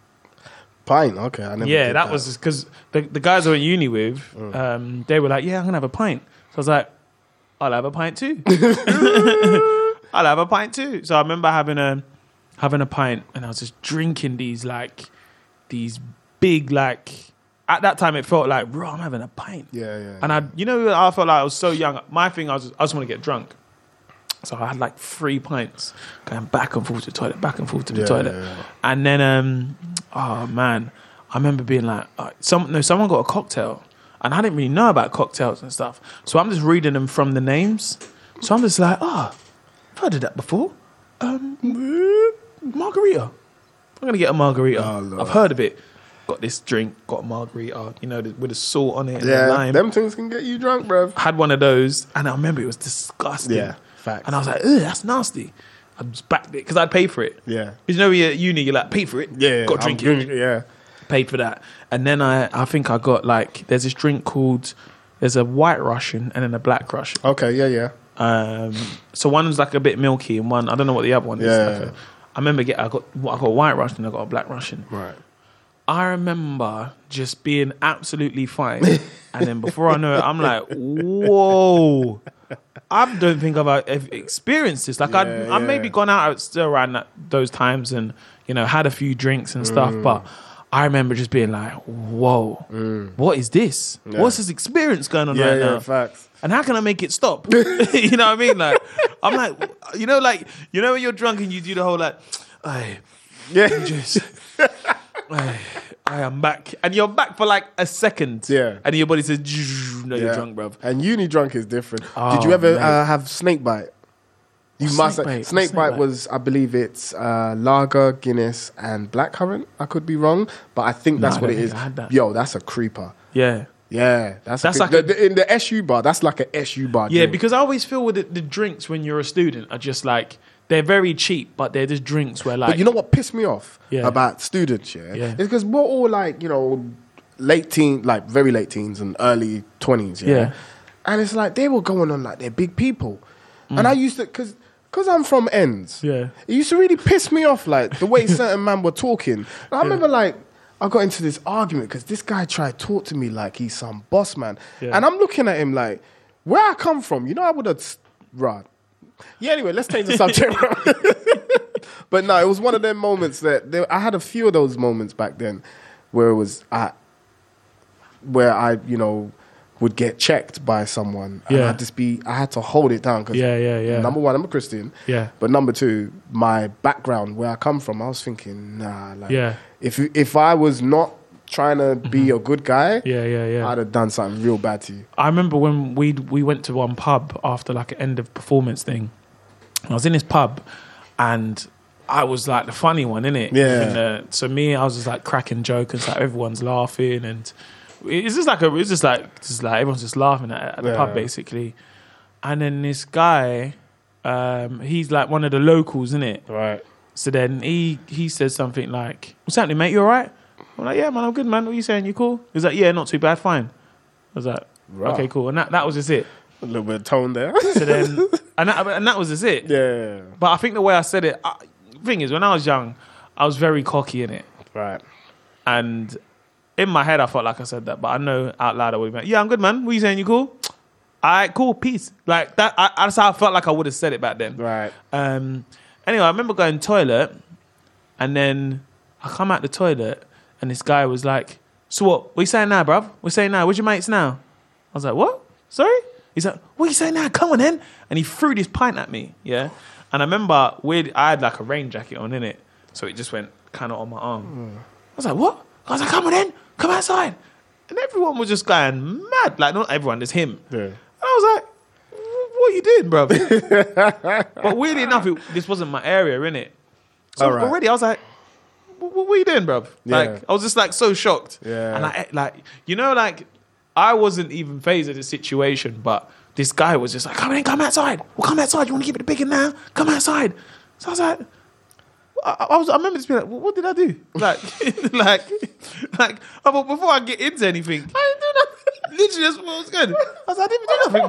Pint, okay. I never Yeah, did that, that was just because the, the guys I went uni with, Mm. um, they were like, yeah, I'm going to have a pint. So I was like, I'll have a pint too. I'll have a pint too. So I remember having a having a pint, and I was just drinking these like, these big like, at that time it felt like, bro, I'm having a pint. Yeah, yeah. And I, you know, I felt like I was so young. My thing, I was, I just want to get drunk. So I had like three pints going back and forth to the toilet, back and forth to the Yeah, toilet. yeah, yeah. And then, um, oh man, I remember being like, uh, some, no, someone got a cocktail. And I didn't really know about cocktails and stuff. So I'm just reading them from the names. So I'm just like, oh, I've heard of that before. Um, margarita. I'm going to get a margarita. Oh, Lord. I've heard of it. Got this drink, got a margarita, you know, with the salt on it and the Yeah, lime. them things can get you drunk, bruv. Had one of those, and I remember it was disgusting. Yeah, facts. And I was like, ugh, that's nasty. I just backed it because I'd pay for it. Yeah. You know, when you're at uni, you're like, pay for it. Yeah, Got to I'm drink it. doing- Yeah. Paid for that. And then I, I think I got like, there's this drink called, there's a white Russian and then a black Russian. Okay, yeah, yeah. Um, so one's like a bit milky and one, I don't know what the other one is. Yeah. Like a, I remember get, I got I got a white Russian, I got a black Russian. Right. I remember just being absolutely fine. And then before I know it, I'm like, whoa. I don't think I've uh, experienced this. Like, I'd, Yeah, I've maybe yeah. gone out still around that, those times and, you know, had a few drinks and stuff. But I remember just being like, whoa, what is this? Yeah. What's this experience going on Yeah, right yeah, now? facts. And how can I make it stop? You know what I mean? Like, I'm like, you know, like, you know when you're drunk and you do the whole like, I Yeah. just, I, I am back, and you're back for like a second. Yeah. and your body says, "No, you're Yeah. drunk, bruv." And uni drunk is different. Oh, Did you ever mate. uh, have snake bite? You What's must. snake Snake, bite? snake What's bite snake bite? was, I believe it's uh, lager, Guinness, and blackcurrant. I could be wrong, but I think that's No, I what don't it think is. I had that. Yo, that's a creeper. Yeah, Yeah, that's That's a, like the, a- the- in the S U bar. That's like a S U bar. yeah. drink. Because I always feel with the, the drinks when you're a student are just like they're very cheap, but they're just drinks where like But you know what pissed me off Yeah. about students, yeah? Yeah. It's because we're all like, you know, late teen, like very late teens and early twenties, yeah? Yeah. And it's like they were going on like they're big people. And I used to, because because I'm from ends, Yeah. it used to really piss me off, like the way certain men were talking. And I remember like, I got into this argument because this guy tried to talk to me like he's some boss man. Yeah. And I'm looking at him like, where I come from, you know, I would have, right. Yeah, anyway, let's change the subject. But no, it was one of them moments that there, I had a few of those moments back then where it was at, where I, you know, would get checked by someone and Yeah. I'd just be, I had to hold it down because Yeah, yeah, yeah. number one, I'm a Christian. Yeah. But number two, my background, where I come from, I was thinking, nah, like, Yeah. if if I was not trying to be a good guy, yeah, yeah, yeah. I'd have done something real bad to you. I remember when we we went to one pub after like an end of performance thing. I was in this pub, and I was like the funny one, innit? Yeah. And, uh, so me, I was just like cracking jokes, and so everyone's laughing, and it's just like a, it's just like just like everyone's just laughing at, at the Yeah. pub basically. And then this guy, um, he's like one of the locals, innit? Right. So then he he says something like, "What's happening, mate? You all right?" I'm like, "Yeah, man, I'm good, man. What are you saying? You cool?" He's like, "Yeah, not too bad, fine." I was like, Right. "Okay, cool." And that, that was just it. A little bit of tone there. So then, and that, and that was just it. Yeah. But I think the way I said it, I, thing is, when I was young, I was very cocky in it. Right. And in my head, I felt like I said that, but I know out loud I would be like, yeah, I'm good, man. What are you saying? You cool? All right, cool, peace. Like that. I, that's how I felt like I would have said it back then. Right. Um. Anyway, I remember going to the toilet, and then I come out the toilet, and this guy was like, "So what? What you saying now, bruv? What you saying now? Where's your mates now?" I was like, "What? Sorry?" He's like, "What are you saying now? Come on, then." And he threw this pint at me. Yeah. And I remember weird. I had like a rain jacket on in it, so it just went kind of on my arm. Mm. I was like, "What?" I was like, "Come on, then, come outside." And everyone was just going mad. Like not everyone, just him. Yeah. And I was like, what are you doing, bro? But weirdly enough, it, this wasn't my area, innit? So right. already I was like, what, what are you doing, bro? Yeah. Like, I was just like so shocked. Yeah. And I, like, you know, like, I wasn't even phased of the situation, but this guy was just like, come in, come outside. Well, come outside. You want to give it a big one now? Come outside. So I was like, I, I was. I remember just being like, well, what did I do? Like, like, like, oh, but before I get into anything, I didn't do nothing. Literally, that's what was good. I was like, I didn't even do nothing,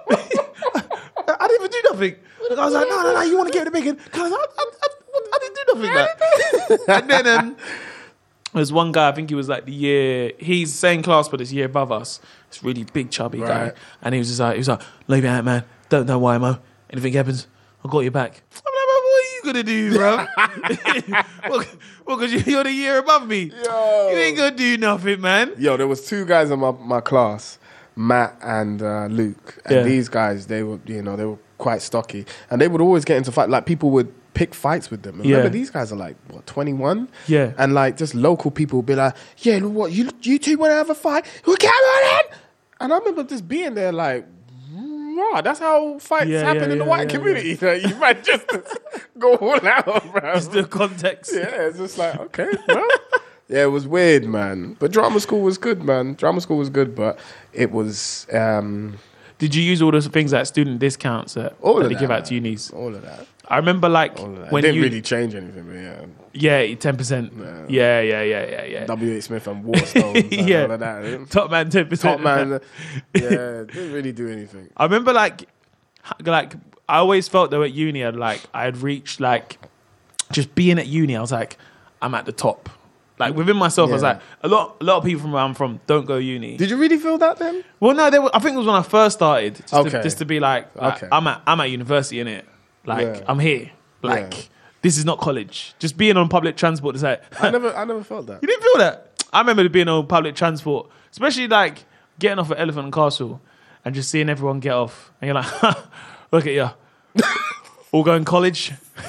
bro. I didn't even do nothing. I was like, no, no, no, you want to get it big? And I, I, I, I didn't do nothing. Like. And then um, there's one guy, I think he was like the year, he's same class, but it's year above us. It's really big, chubby Right. guy. And he was just like, he was like, leave it out, man. Don't know why, Mo. Anything happens, I've got your back. I'm like, what are you going to do, bro? Well, because you're the year above me. Yo. You ain't going to do nothing, man. Yo, there was two guys in my, my class, Matt and uh, Luke. And Yeah. these guys, they were, you know, they were quite stocky. And they would always get into fight. Like, people would pick fights with them. And Yeah. remember, these guys are like, what, twenty-one? Yeah. And like, just local people would be like, yeah, what, you, you two want to have a fight? Well, come on in! And I remember just being there like, wow, that's how fights Yeah, happen yeah, in the yeah, white yeah, community. Like, you might just go all out, bro. Just the context. Yeah, it's just like, okay, well. Yeah, it was weird, man. But drama school was good, man. Drama school was good, but it was... Um, Did you use all those things like student discounts that, all that of they that, give out man. to unis? All of that. I remember like All of that. when it didn't you... really change anything, but yeah. Yeah, ten percent. Yeah, yeah, yeah, yeah, yeah. W H Smith and Waterstones and Yeah. all of that. Top man, ten percent. Top man, yeah, didn't really do anything. I remember like, like I always felt though at uni, I'd like I had reached like, just being at uni, I was like, I'm at the top. Like within myself, I was Yeah. like, a lot, a lot of people from where I'm from don't go uni. Did you really feel that then? Well, no, they were, I think it was when I first started. Just, to, Okay. just to be like, like Okay. I'm at, I'm at university, innit? Like Yeah. I'm here. Like Yeah. this is not college. Just being on public transport is like, I never, I never felt that. you didn't feel that. I remember being on public transport, especially like getting off at Elephant and Castle and just seeing everyone get off, and you're like, look at you, all going college.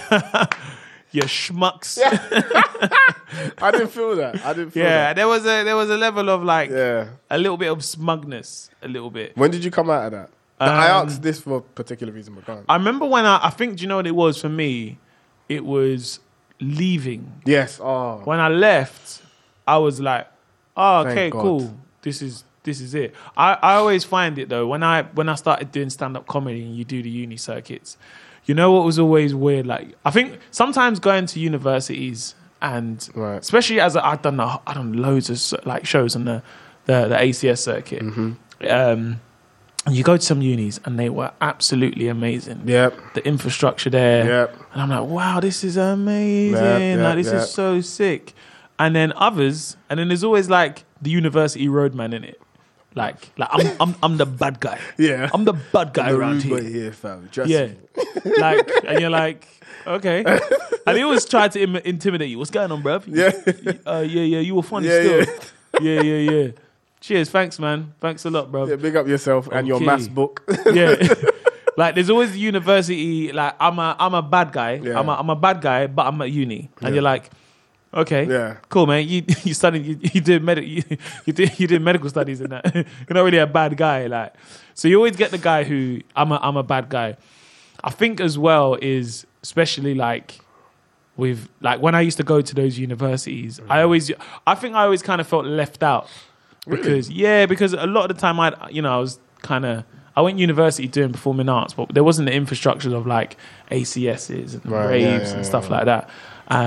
You schmucks. I didn't feel that. I didn't feel Yeah, that. there was a there was a level of like Yeah. a little bit of smugness, a little bit. When did you come out of that? I Um, asked this for a particular reason, but can't. I remember when I, I think, do you know what it was for me? It was leaving. Yes. Oh. When I left, I was like, oh, Thank okay, God. cool. This is this is it. I, I always find it though, when I when I started doing stand-up comedy and you do the uni circuits, you know what was always weird? Like, I think sometimes going to universities and Right. especially as a, I've done a, I've done loads of like shows on the the, the A C S circuit. Mm-hmm. Um, and you go to some unis and they were absolutely amazing. Yep. The infrastructure there. Yep. And I'm like, wow, this is amazing. Yep, yep, like, this yep. is so sick. And then others, and then there's always like the university roadman in it. Like, like I'm, I'm, I'm the bad guy. Yeah. I'm the bad guy The around rude here. boy here, fam. Trust Yeah. me. Like, and you're like, okay. And they always try to Im- intimidate you. What's going on, bruv? Yeah. Uh, yeah, yeah, you were funny Yeah, still. yeah. Yeah, yeah, yeah. Cheers, thanks, man. Thanks a lot, bruv. Yeah, big up yourself and your Okay. maths book. Yeah. Like there's always the university, like I'm a I'm a bad guy. Yeah. I'm a I'm a bad guy, but I'm at uni. And Yeah. you're like, okay, Yeah. cool, man. You you studied you, you did med you, you did you did medical studies and that. You're not really a bad guy, like so you always get the guy who I'm a I'm a bad guy. I think as well is especially like with like when I used to go to those universities, I always I think I always kind of felt left out. Because yeah, because a lot of the time I you know I was kind of I went university doing performing arts, but there wasn't the infrastructure of like A C Ss and Right, raves yeah, yeah, and yeah, stuff yeah. like that. Um,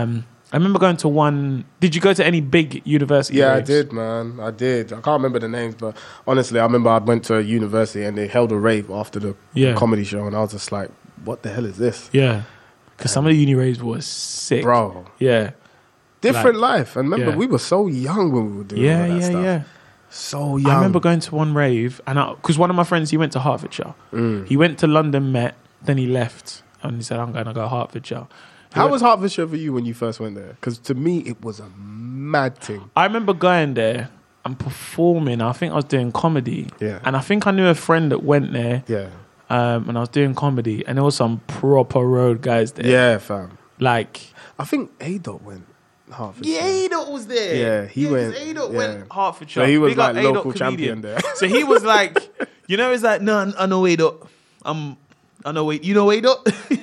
I remember going to one. Did you go to any big university? Yeah, raves? I did, man. I did. I can't remember the names, but honestly, I remember I went to a university and they held a rave after the Yeah. comedy show, and I was just like, "What the hell is this, Yeah, because some of the uni raves were sick, bro?" Yeah, Different life. And remember, Yeah. we were so young when we were doing yeah, all that yeah, stuff. yeah. So young. I remember going to one rave, and because one of my friends, he went to Hertfordshire. Mm. He went to London, Met, then he left, and he said, "I'm going to go Hertfordshire." He How went- was Hertfordshire for you when you first went there? Because to me, it was a mad thing. I remember going there and performing. I think I was doing comedy, Yeah. and I think I knew a friend that went there, Yeah. um, and I was doing comedy, and there was some proper road guys there. Yeah, fam. Like, I think A-Dot went Hertfordshire. yeah, A-Dot was there. Yeah, he went- A-Dot yeah. went Hertfordshire. So he was Big up like A-Dot local comedian. champion there. So he was like, you know, he's like, no, I know A-Dot. I'm, I know A. You know A-Dot?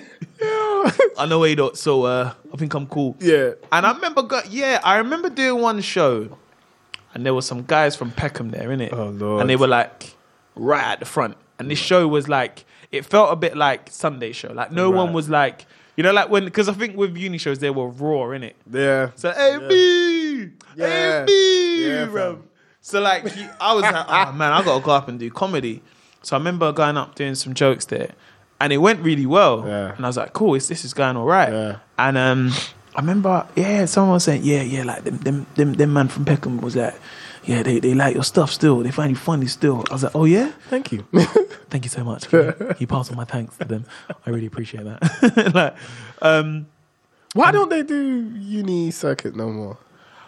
I know A-Dot, so uh, I think I'm cool. Yeah. And I remember, go- yeah, I remember doing one show, and there were some guys from Peckham there, innit? Oh, Lord. And they were like right at the front, and this show was like, it felt a bit like Sunday show. Like no Right. one was like, you know, like when, because I think with uni shows they were raw, innit? Yeah. So A B, Yeah. A B, Yeah, bro. fam. So like, he, I was like, oh man, I gotta go up and do comedy. So I remember going up doing some jokes there, and it went really well. Yeah. And I was like, cool, it's, this is going all right. Yeah. And um, I remember, yeah, someone was saying, yeah, yeah, like them, them, them, them man from Peckham was like, yeah, they, they like your stuff still. They find you funny still. I was like, oh yeah, Thank you. thank you so much. He passed on my thanks to them. I really appreciate that. like, um, Why don't they do uni circuit no more?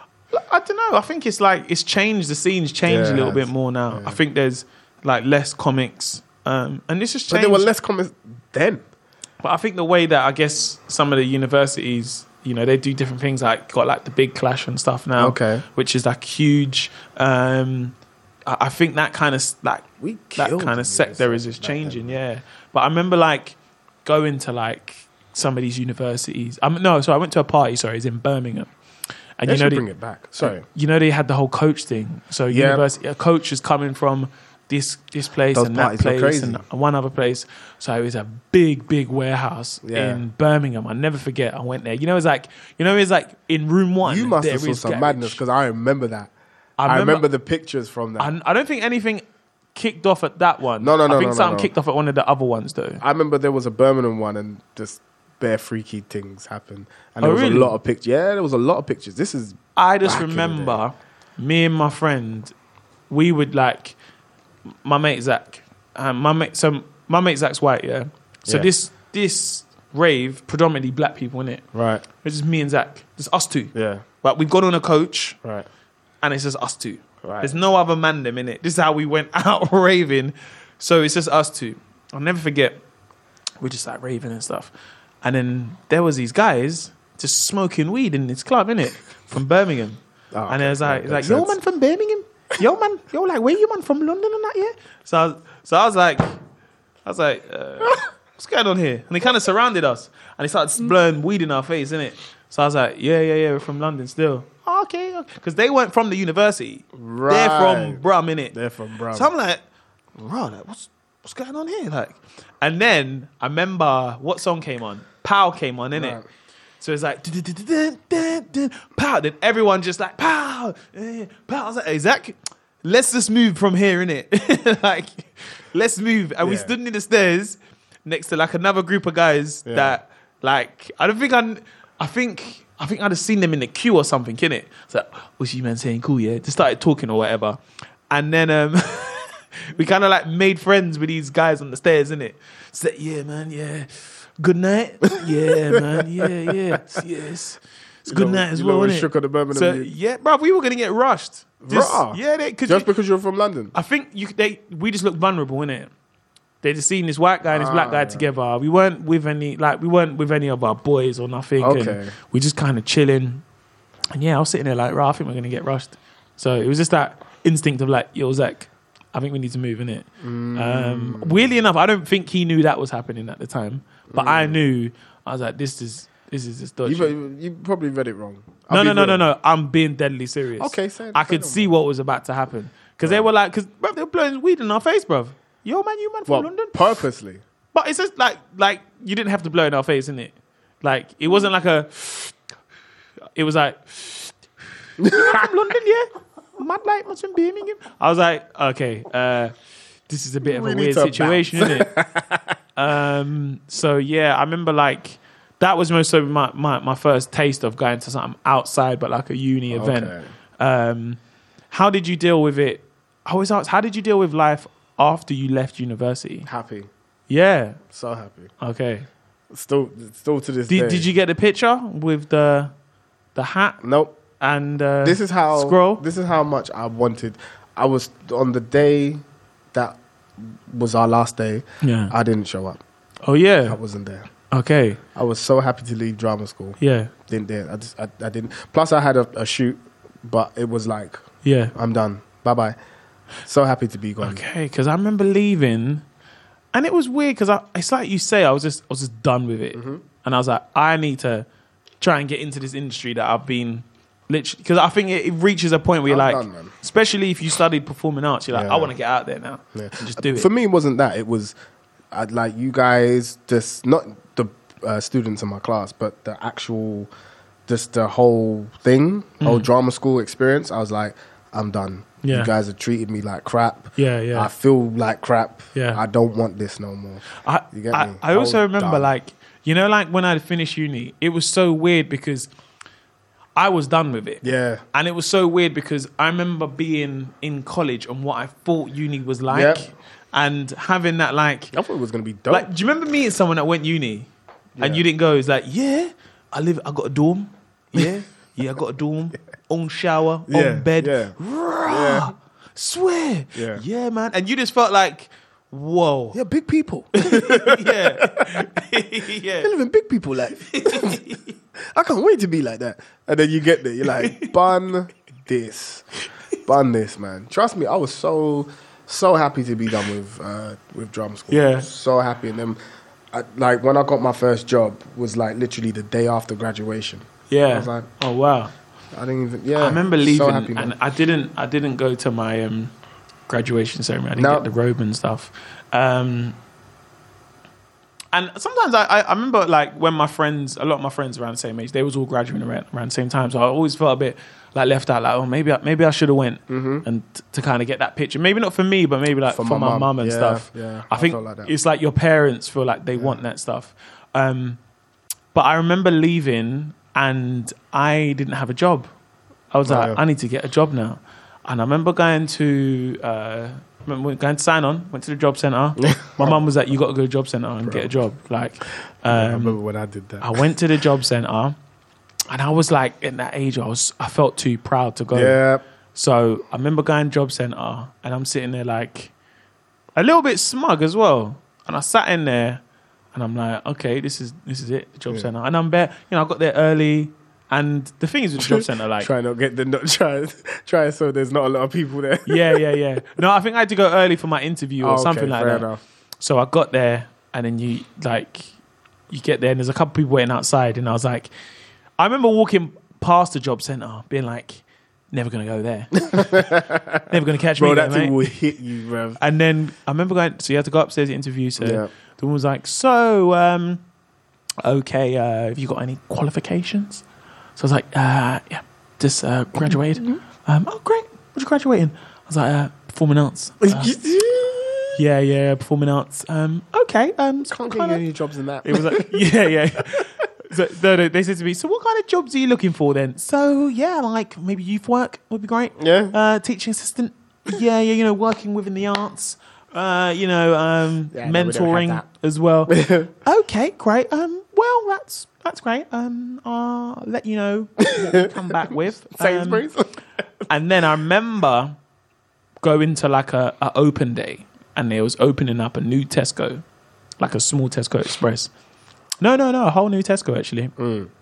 I don't know. I think it's like it's changed. The scene's changed Yeah, a little it bit has. more now. Yeah. I think there's like less comics, um, and this has But changed. there were less comments then. But I think the way that I guess some of the universities, you know, they do different things. Like got like the Big Clash and stuff now, Okay. which is like huge. Um, I, I think that kind of like We that killed kind the of sector is university just back then. changing. Yeah, but I remember like going to like some of these universities. Um, no, sorry, I went to a party. Sorry, it's in Birmingham, and They you know should they, bring it back. Sorry. you know they had the whole coach thing. So Yeah. university, a coach is coming from this this place Those and that parties were place crazy. and one other place. So it was a big, big warehouse Yeah. in Birmingham. I never forget. I went there. You know, it's like you know, it's like in room one. You must there have saw is some garage. madness because I remember that. I I remember- remember, the pictures from that. I, I don't think anything kicked off at that one. No, no, no, I think no, no, something no. kicked off at one of the other ones though. I remember there was a Birmingham one and just bare freaky things happened. And Oh, there was really? a lot of pictures. Yeah, there was a lot of pictures. This is I just back in the remember me and my friend, we would like my mate Zach. Um, my mate, so my mate Zach's white, yeah. So Yeah. this this rave predominantly black people in it. right. It's just me and Zach. It's us two. Yeah. But we've got on a coach, Right. and it's just us two. Right. There's no other man them in it. This is how we went out raving. So it's just us two. I'll never forget. We're just like raving and stuff, and then there was these guys just smoking weed in this club, innit, from Birmingham. Oh, And it was okay. like, it's That like, makes yo, sense. man from Birmingham. Yo, man, yo, like, where you, man, from London and that, yeah? So I was, so I was like, I was like, uh, what's going on here? And they kind of surrounded us, and they started blowing weed in our face, innit? So I was like, yeah, yeah, yeah, we're from London still. Oh, okay, because they weren't from the university. They're from Right. Brum, innit? They're from Brum. So I'm like, bro, like, what's what's going on here? Like, and then I remember what song came on. Pow came on, innit? Right. So it's like, dun, dun, dun, dun, dun, dun, pow. Then everyone just like, pow, eh, pow. I was like, hey, Zach, let's just move from here, innit? Like, let's move. And we Yeah. stood in the stairs next to like another group of guys Yeah. that, like, I don't think I, I think, I think I'd have seen them in the queue or something, innit? It's like, what's you man saying? Cool, yeah. Just started talking or whatever. And then um, we kind of like made friends with these guys on the stairs, innit? Said, yeah, man, yeah. Good night. Yeah, man. Yeah, yeah. Yes. It's You good know- night as you know well, when innit? shook on the Birmingham So, youth? yeah, bro, we were going to get rushed. Just, Bruh. yeah, they, cause Just you- because you're from London. I think you, they, we just looked vulnerable, innit? They just seen this white guy and this black guy Ah. together. We weren't with any, like, we weren't with any of our boys or nothing. Okay. And we just kind of chilling. And yeah, I was sitting there like, right, I think we're going to get rushed. So it was just that instinct of like, yo, Zach, I think we need to move, innit? Mm. Um, weirdly enough, I don't think he knew that was happening at the time. But I knew, I was like, this is, this is just dodgy. You, you probably read it wrong. I'll No, be no, no, no, real. no. I'm being deadly serious. Okay, say- I say could no see what was about to happen. Because they were like, because they were blowing weed in our face, bruv. Yo, man, you man from Well, London? purposely. But it's just like, like you didn't have to blow in our face, innit? Like, it wasn't like a, it was like, "You from London, yeah? Mad like must from Birmingham." I was like, okay, uh, this is a bit of We a need weird to situation, isn't it? um, so yeah, I remember like that was most of my, my my first taste of going to something outside, but like a uni event. Okay. Um, how did you deal with it? I always ask, how did you deal with life after you left university? Happy. Yeah. So happy. Okay. Still, still to this Did, day. did you get the picture with the the hat Nope. and uh, This is how. scroll? This is how much I wanted. I was on the day that was our last day. Yeah. I didn't show up. Oh I yeah. wasn't there. Okay. I was so happy to leave drama school. Yeah. Didn't dare. I just. I, I didn't. Plus, I had a, a shoot, but it was like, Yeah. I'm done. Bye bye. So happy to be gone. Okay. Because I remember leaving, and it was weird because it's like you say, I was just I was just done with it, Mm-hmm. and I was like, I need to try and get into this industry that I've been literally because I think it, it reaches a point where you're I'm like, done, man. especially if you studied performing arts, you're like, Yeah. I want to get out there now Yeah. and just do it. For me, it wasn't that. It was I'd like you guys, just not the uh, students in my class, but the actual, just the whole thing, whole drama school experience. I was like, I'm done. Yeah. You guys have treated me like crap. Yeah, yeah. I feel like crap. Yeah. I don't want this no more. I, You get I, me? I also I was remember, done. like, you know, like when I finished uni, it was so weird because I was done with it. Yeah. And it was so weird because I remember being in college and what I thought uni was like Yep. and having that, like, I thought it was gonna be dope. like, do you remember meeting someone that went uni and Yeah. you didn't go? It's like, yeah, I live, I got a dorm. Yeah, yeah, I got a dorm, own shower, Yeah, own bed. yeah. Rah, Yeah. Swear. Yeah. Yeah, man. And you just felt like, whoa. yeah, big people. yeah. They yeah. live in big people life. I can't wait to be like that. And then you get there, you're like, bun this, bun this, man. Trust me, I was so so happy to be done with uh, with drama school. Yeah. So happy. And then, I, like when I got my first job, was like literally the day after graduation. Yeah. I was like, oh wow. I didn't even. Yeah, I remember so leaving happy, man. and I didn't I didn't go to my um, graduation ceremony. I didn't No. get the robe and stuff. Um, and sometimes I, I, I remember like when my friends, a lot of my friends around the same age, they was all graduating around, around the same time. So I always felt a bit like left out. Like, oh, maybe I, maybe I should have went and t- to kind of get that picture. Maybe not for me, but maybe like for, For my my mum. mum and Yeah, stuff. yeah, I I think felt like that. it's like your parents feel like they want that stuff. Um, but I remember leaving and I didn't have a job. I was Oh, like, yeah. I need to get a job now. And I remember going to uh, remember going to sign on, went to the job centre. My mum was like, you got to go to the job centre and get a job. Like, I um, remember when I did that. I went to the job centre and I was like, in that age, I was I felt too proud to go. yeah, So I remember going job centre and I'm sitting there like a little bit smug as well. And I sat in there and I'm like, okay, this is this is it, the job Yeah. centre. And I'm there, you know, I got there early. And the thing is with the job centre, like, try not get the not try try so there's not a lot of people there. yeah, yeah, yeah. No, I think I had to go early for my interview or Oh, okay, something like fair that. enough. So I got there and then you like you get there and there's a couple people waiting outside and I was like, I remember walking past the job centre being like, never gonna go there. Never gonna catch Bro, me that there, thing mate. will hit you, bro. And then I remember going, so you had to go upstairs to interview. So Yeah. the woman was like, so, um, okay, uh, have you got any qualifications? So I was like, uh, yeah, just uh, graduated. Um, oh, great. What you graduating? I was like, uh, performing arts. Uh, yeah, yeah, performing arts. Um, okay. Um, so Can't what get kind you of- any jobs in that. it was like, yeah, yeah. So no, no, they said to me, so what kind of jobs are you looking for then? So yeah, like maybe youth work would be great. Yeah. Uh, teaching assistant. Yeah, yeah, you know, working within the arts. Uh, you know, um, Yeah, no, we don't have mentoring that. as well. Okay, great. Um, well, that's that's great. Um, I'll let you know what we come back with. Um, Sainsbury's. and then I remember going to like a, a open day, and they was opening up a new Tesco, like a small Tesco Express. No, no, no, a whole new Tesco actually.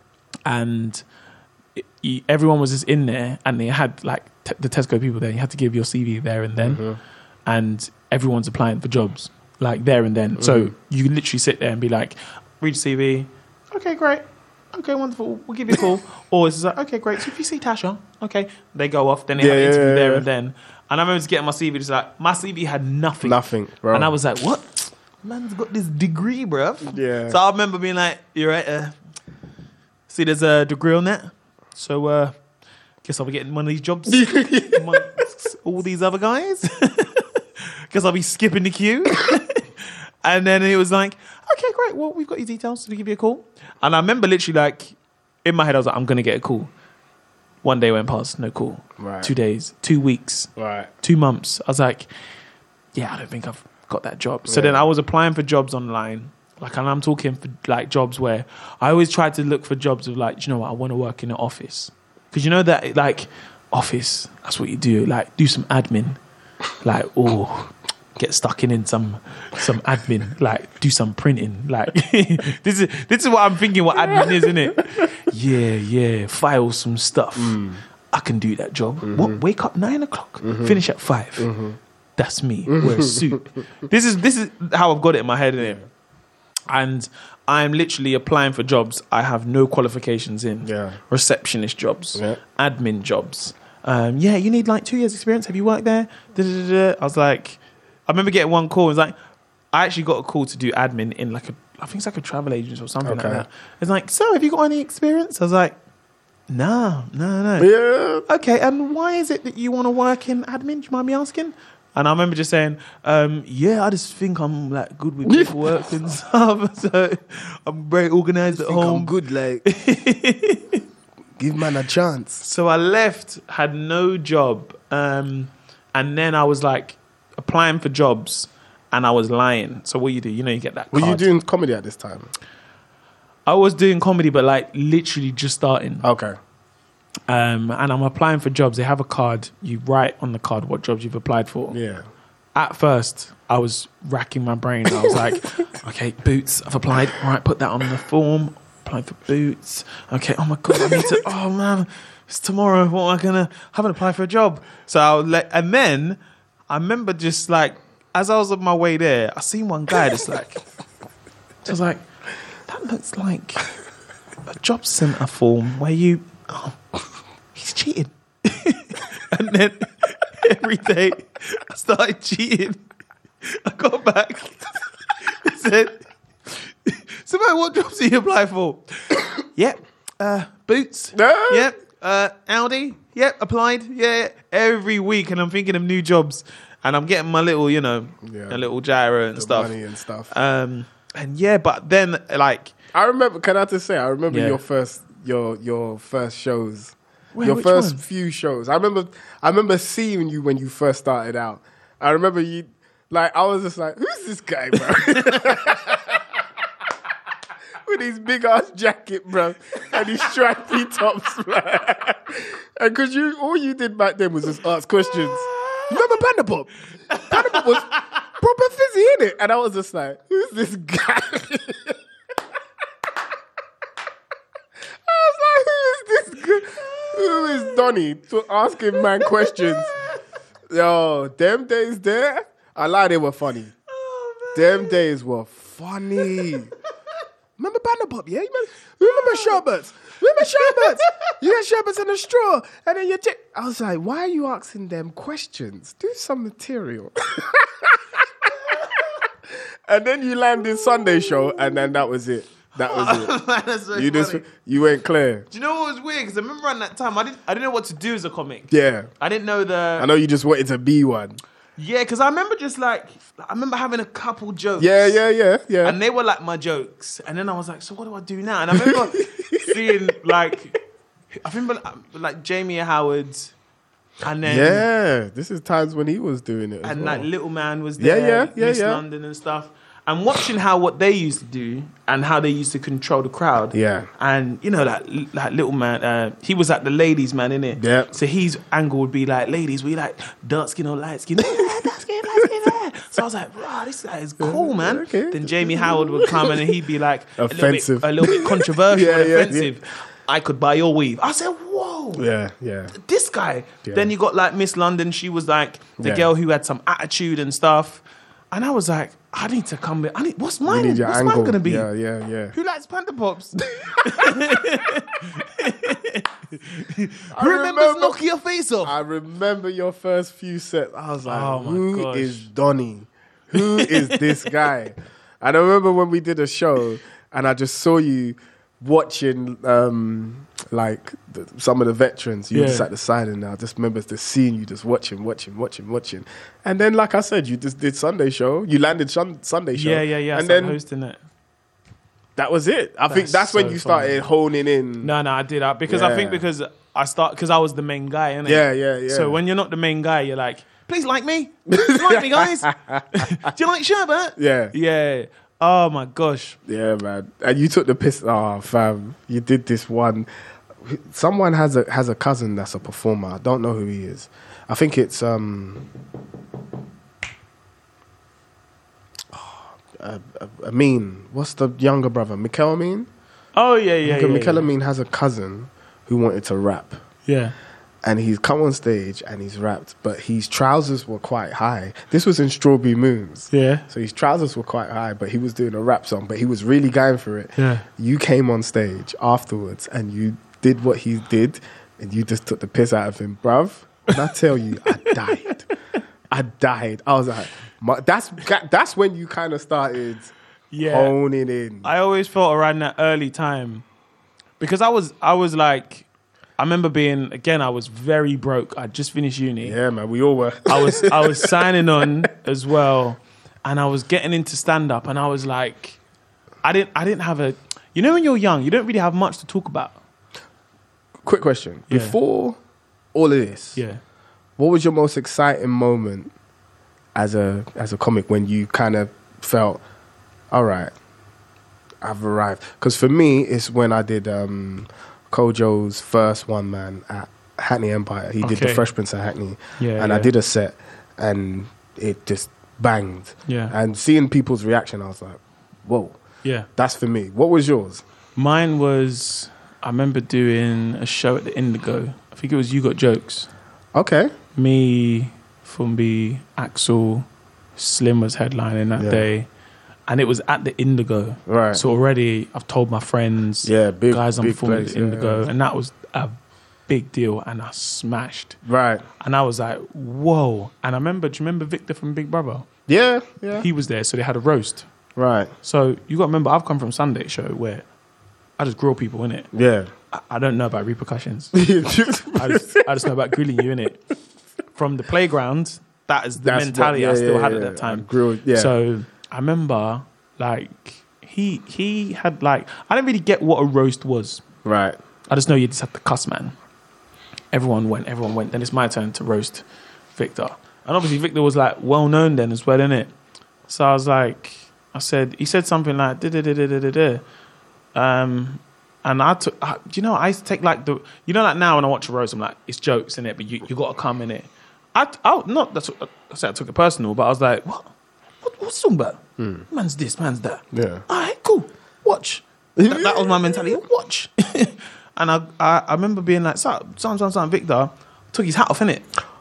And it, you, everyone was just in there, and they had like t- the Tesco people there. You had to give your C V there and then, and everyone's applying for jobs like there and then. So you could literally sit there and be like, read your C V. Okay, great. Okay, wonderful. We'll give you a call. Or it's just like, okay, great. So if you see Tasha, okay, they go off. Then they Yeah, have an yeah, interview yeah, there yeah. and then. And I remember just getting my C V. Just like my C V had nothing. Nothing, bro. And I was like, what? Man's got this degree, bruv. Yeah. So I remember being like, you're right. Uh, see, there's a degree on that. so uh, guess I'll be getting one of these jobs amongst all these other guys. Guess I'll be skipping the queue. And then it was like, okay, great. Well, we've got your details. So we give you a call. And I remember literally like, in my head, I was like, I'm going to get a call. One day went past, no call. Right. Two days, two weeks, Right. two months. I was like, yeah, I don't think I've got that job. So Yeah. then I was applying for jobs online. Like, and I'm talking for like jobs where I always tried to look for jobs of like, do you know what? I want to work in an office. Because you know that like office, that's what you do. Like do some admin. Like, oh, get stuck in in some some admin. Like do some printing. Like this is this is what I'm thinking what admin is, isn't it? Yeah, yeah. File some stuff. Mm. I can do that job. Mm-hmm. What? Wake up nine o'clock, Mm-hmm. finish at five. Mm-hmm. That's me. Wear a suit. This is this is how I've got it in my head, innit? And I'm literally applying for jobs I have no qualifications in. Yeah. Receptionist jobs, Yeah. admin jobs. Um, yeah, you need like two years experience. Have you worked there? Da, da, da, da. I was like, I remember getting one call. It was like, I actually got a call to do admin in like a, I think it's like a travel agent or something Okay. like that. It's like, so have you got any experience? I was like, no, no, no. Yeah. Okay, and why is it that you want to work in admin? Do you mind me asking? And I remember just saying, um, yeah, I just think I'm like good with paperwork and stuff. So I'm very organized at home. good, like give man a chance. So I left, had no job, um, and then I was like applying for jobs, and I was lying. So what you do, you know, you get that Were card. you doing comedy at this time? I was doing comedy, but like literally just starting. Okay. Um, and I'm applying for jobs. They have a card. You write on the card what jobs you've applied for. Yeah. At first, I was racking my brain. I was like, okay, Boots, I've applied. All right, put that on the form. Applying for Boots. Okay, oh my God, I need to, oh man, it's tomorrow. What am I going to, I haven't applied for a job. So I'll let, and then I remember just like, as I was on my way there, I seen one guy that's like, I was like, that looks like a job centre form where you, oh, he's cheating. And then every day I started cheating. I got back. I said, so mate, what jobs do you apply for? Yep. Uh, Boots. No. Yep. Uh, Audi. Yep. Applied. Yeah. Every week. And I'm thinking of new jobs. And I'm getting my little, you know, Yeah. a little gyro and The stuff. money and stuff. Um, and yeah, but then like, I remember. Can I just say? I remember Yeah. your first your your first shows. Where, your which first one? few shows. I remember. I remember seeing you when you first started out. I remember you. Like I was just like, who's this guy, bro? With his big ass jacket, bro, and his stripy tops, bro. And because you, all you did back then was just ask questions. Remember Panda Pop? Panda Pop was proper fizzy, innit? And I was just like, who's this guy? I was like, who is this guy? Who is Donnie to asking man questions? Yo, them days there, I lied, they were funny. Them days were funny. Remember Panda Pop, yeah? You remember, you remember sherbets? Remember sherbets? You get sherbets in a straw, and then you take. I was like, why are you asking them questions? Do some material. And then you land in Sunday show, and then that was it. That was it. That's so You just funny. you went clear. Do you know what was weird? Because I remember around that time, I didn't, I didn't know what to do as a comic. Yeah. I didn't know the. I know you just wanted to be one. Yeah, because I remember just like, I remember having a couple jokes. Yeah, yeah, yeah, yeah. And they were like my jokes. And then I was like, so what do I do now? And I remember seeing like, I remember like Jamie Howard. And then, yeah, this is times when he was doing it as and well. like Little Man was Yeah, there. yeah, yeah, Miss yeah. London and stuff. And watching how what they used to do and how they used to control the crowd. Yeah. And you know, like like Little Man, uh, he was like the ladies' man, innit? Yeah. So his angle would be like, ladies, we like dark skin or light skin. Dark skin, light skin, yeah. So I was like, wow, this guy is cool, man. Okay. Then Jamie Howard would come in and he'd be like Offensive. a little bit, a little bit controversial Yeah, and yeah, offensive. I could buy your weave. I said, whoa. Yeah, yeah. This guy. Yeah. Then you got like Miss London. She was like the Yeah. girl who had some attitude and stuff. And I was like, I need to come with. I need. What's You mine? need your What's angle. mine gonna be? Yeah, yeah, yeah. Who likes Panda Pops? I Who remembers remember- knock your face off? I remember your first few sets. I was like, Oh my who gosh. is Donnie? Who is this guy? And I remember when we did a show and I just saw you watching um, like the, some of the veterans. You were Yeah. just at the side, and I just remember just seeing you just watching, watching, watching, watching. And then, like I said, you just did Sunday show. You landed shun- Sunday show. Yeah, yeah, yeah. I And started then hosting it. that was it. I think That's that's when so you funny. started honing in. No, no, I did. I, because I think Yeah. because I start because I was the main guy, innit? Yeah, yeah, yeah. So when you're not the main guy, you're like, please like me. Do you like me, guys? Do you like sherbet? Yeah. Yeah. Oh my gosh. Yeah, man. And you took the piss. Oh, fam. You did this one. Someone has a has a cousin that's a performer. I don't know who he is. I think it's um. Uh, uh, Amin. What's the younger brother? Mikel Amin. Oh yeah, yeah, yeah. Mikel yeah. Amin has a cousin who wanted to rap, Yeah. and he's come on stage and he's rapped, but his trousers were quite high. This was in Strawberry Moons. Yeah. So his trousers were quite high, but he was doing a rap song, but he was really going for it. Yeah. You came on stage afterwards and you did what he did, and you just took the piss out of him, bruv. And I tell you, I died. I died. I was like, my, that's that's when you kind of started Yeah. honing in. I always felt around that early time because I was I was like I remember being again I was very broke. I just finished uni. Yeah, man, we all were. I was I was signing on as well, and I was getting into stand up, and I was like, I didn't I didn't have a you know when you're young you don't really have much to talk about. Quick question. Yeah. Before all of this, Yeah. what was your most exciting moment as a as a comic when you kind of felt, all right, I've arrived? Because for me, it's when I did um, Kojo's first one man at Hackney Empire. He did the Okay. Fresh Prince of Hackney, Yeah, and I yeah. did a set, and it just banged. Yeah. And seeing people's reaction, I was like, whoa, Yeah. that's for me. What was yours? Mine was I remember doing a show at the Indigo. I think it was You Got Jokes. Okay. Me, Fumbi, Axel, Slim was headlining that Yeah. day, and it was at the Indigo. Right. So already, I've told my friends, Yeah, big- guys, I'm big performing place, at the Indigo, yeah. and that was a big deal, and I smashed. Right. And I was like, whoa! And I remember, do you remember Victor from Big Brother? Yeah. Yeah. He was there, so they had a roast. Right. So you got to remember, I've come from Sunday show where I just grill people in it. Yeah. I, I don't know about repercussions. I just, I just know about grilling you in it. From the playground, that is the That's mentality what- I yeah, still yeah, had yeah. at that time. I grilled- yeah. So I remember, like, he he had like I didn't really get what a roast was. Right. I just know you just had to cuss, man. Everyone went, everyone went. Then it's my turn to roast Victor, and obviously Victor was like well known then as well, innit? So I was like, I said, he said something like da da da da da da. Um, and I took, I, you know, I used to take like the, you know, like now when I watch a roast, I'm like, it's jokes in it, but you you got to come in it. I, I not that's what, I said I took it personal, but I was like, what, what what's talking about? Man's this, man's that. Yeah. All right, cool. Watch. That, that was my mentality. Watch. And I, I I remember being like, son, son, son, son, Victor took his hat off, innit?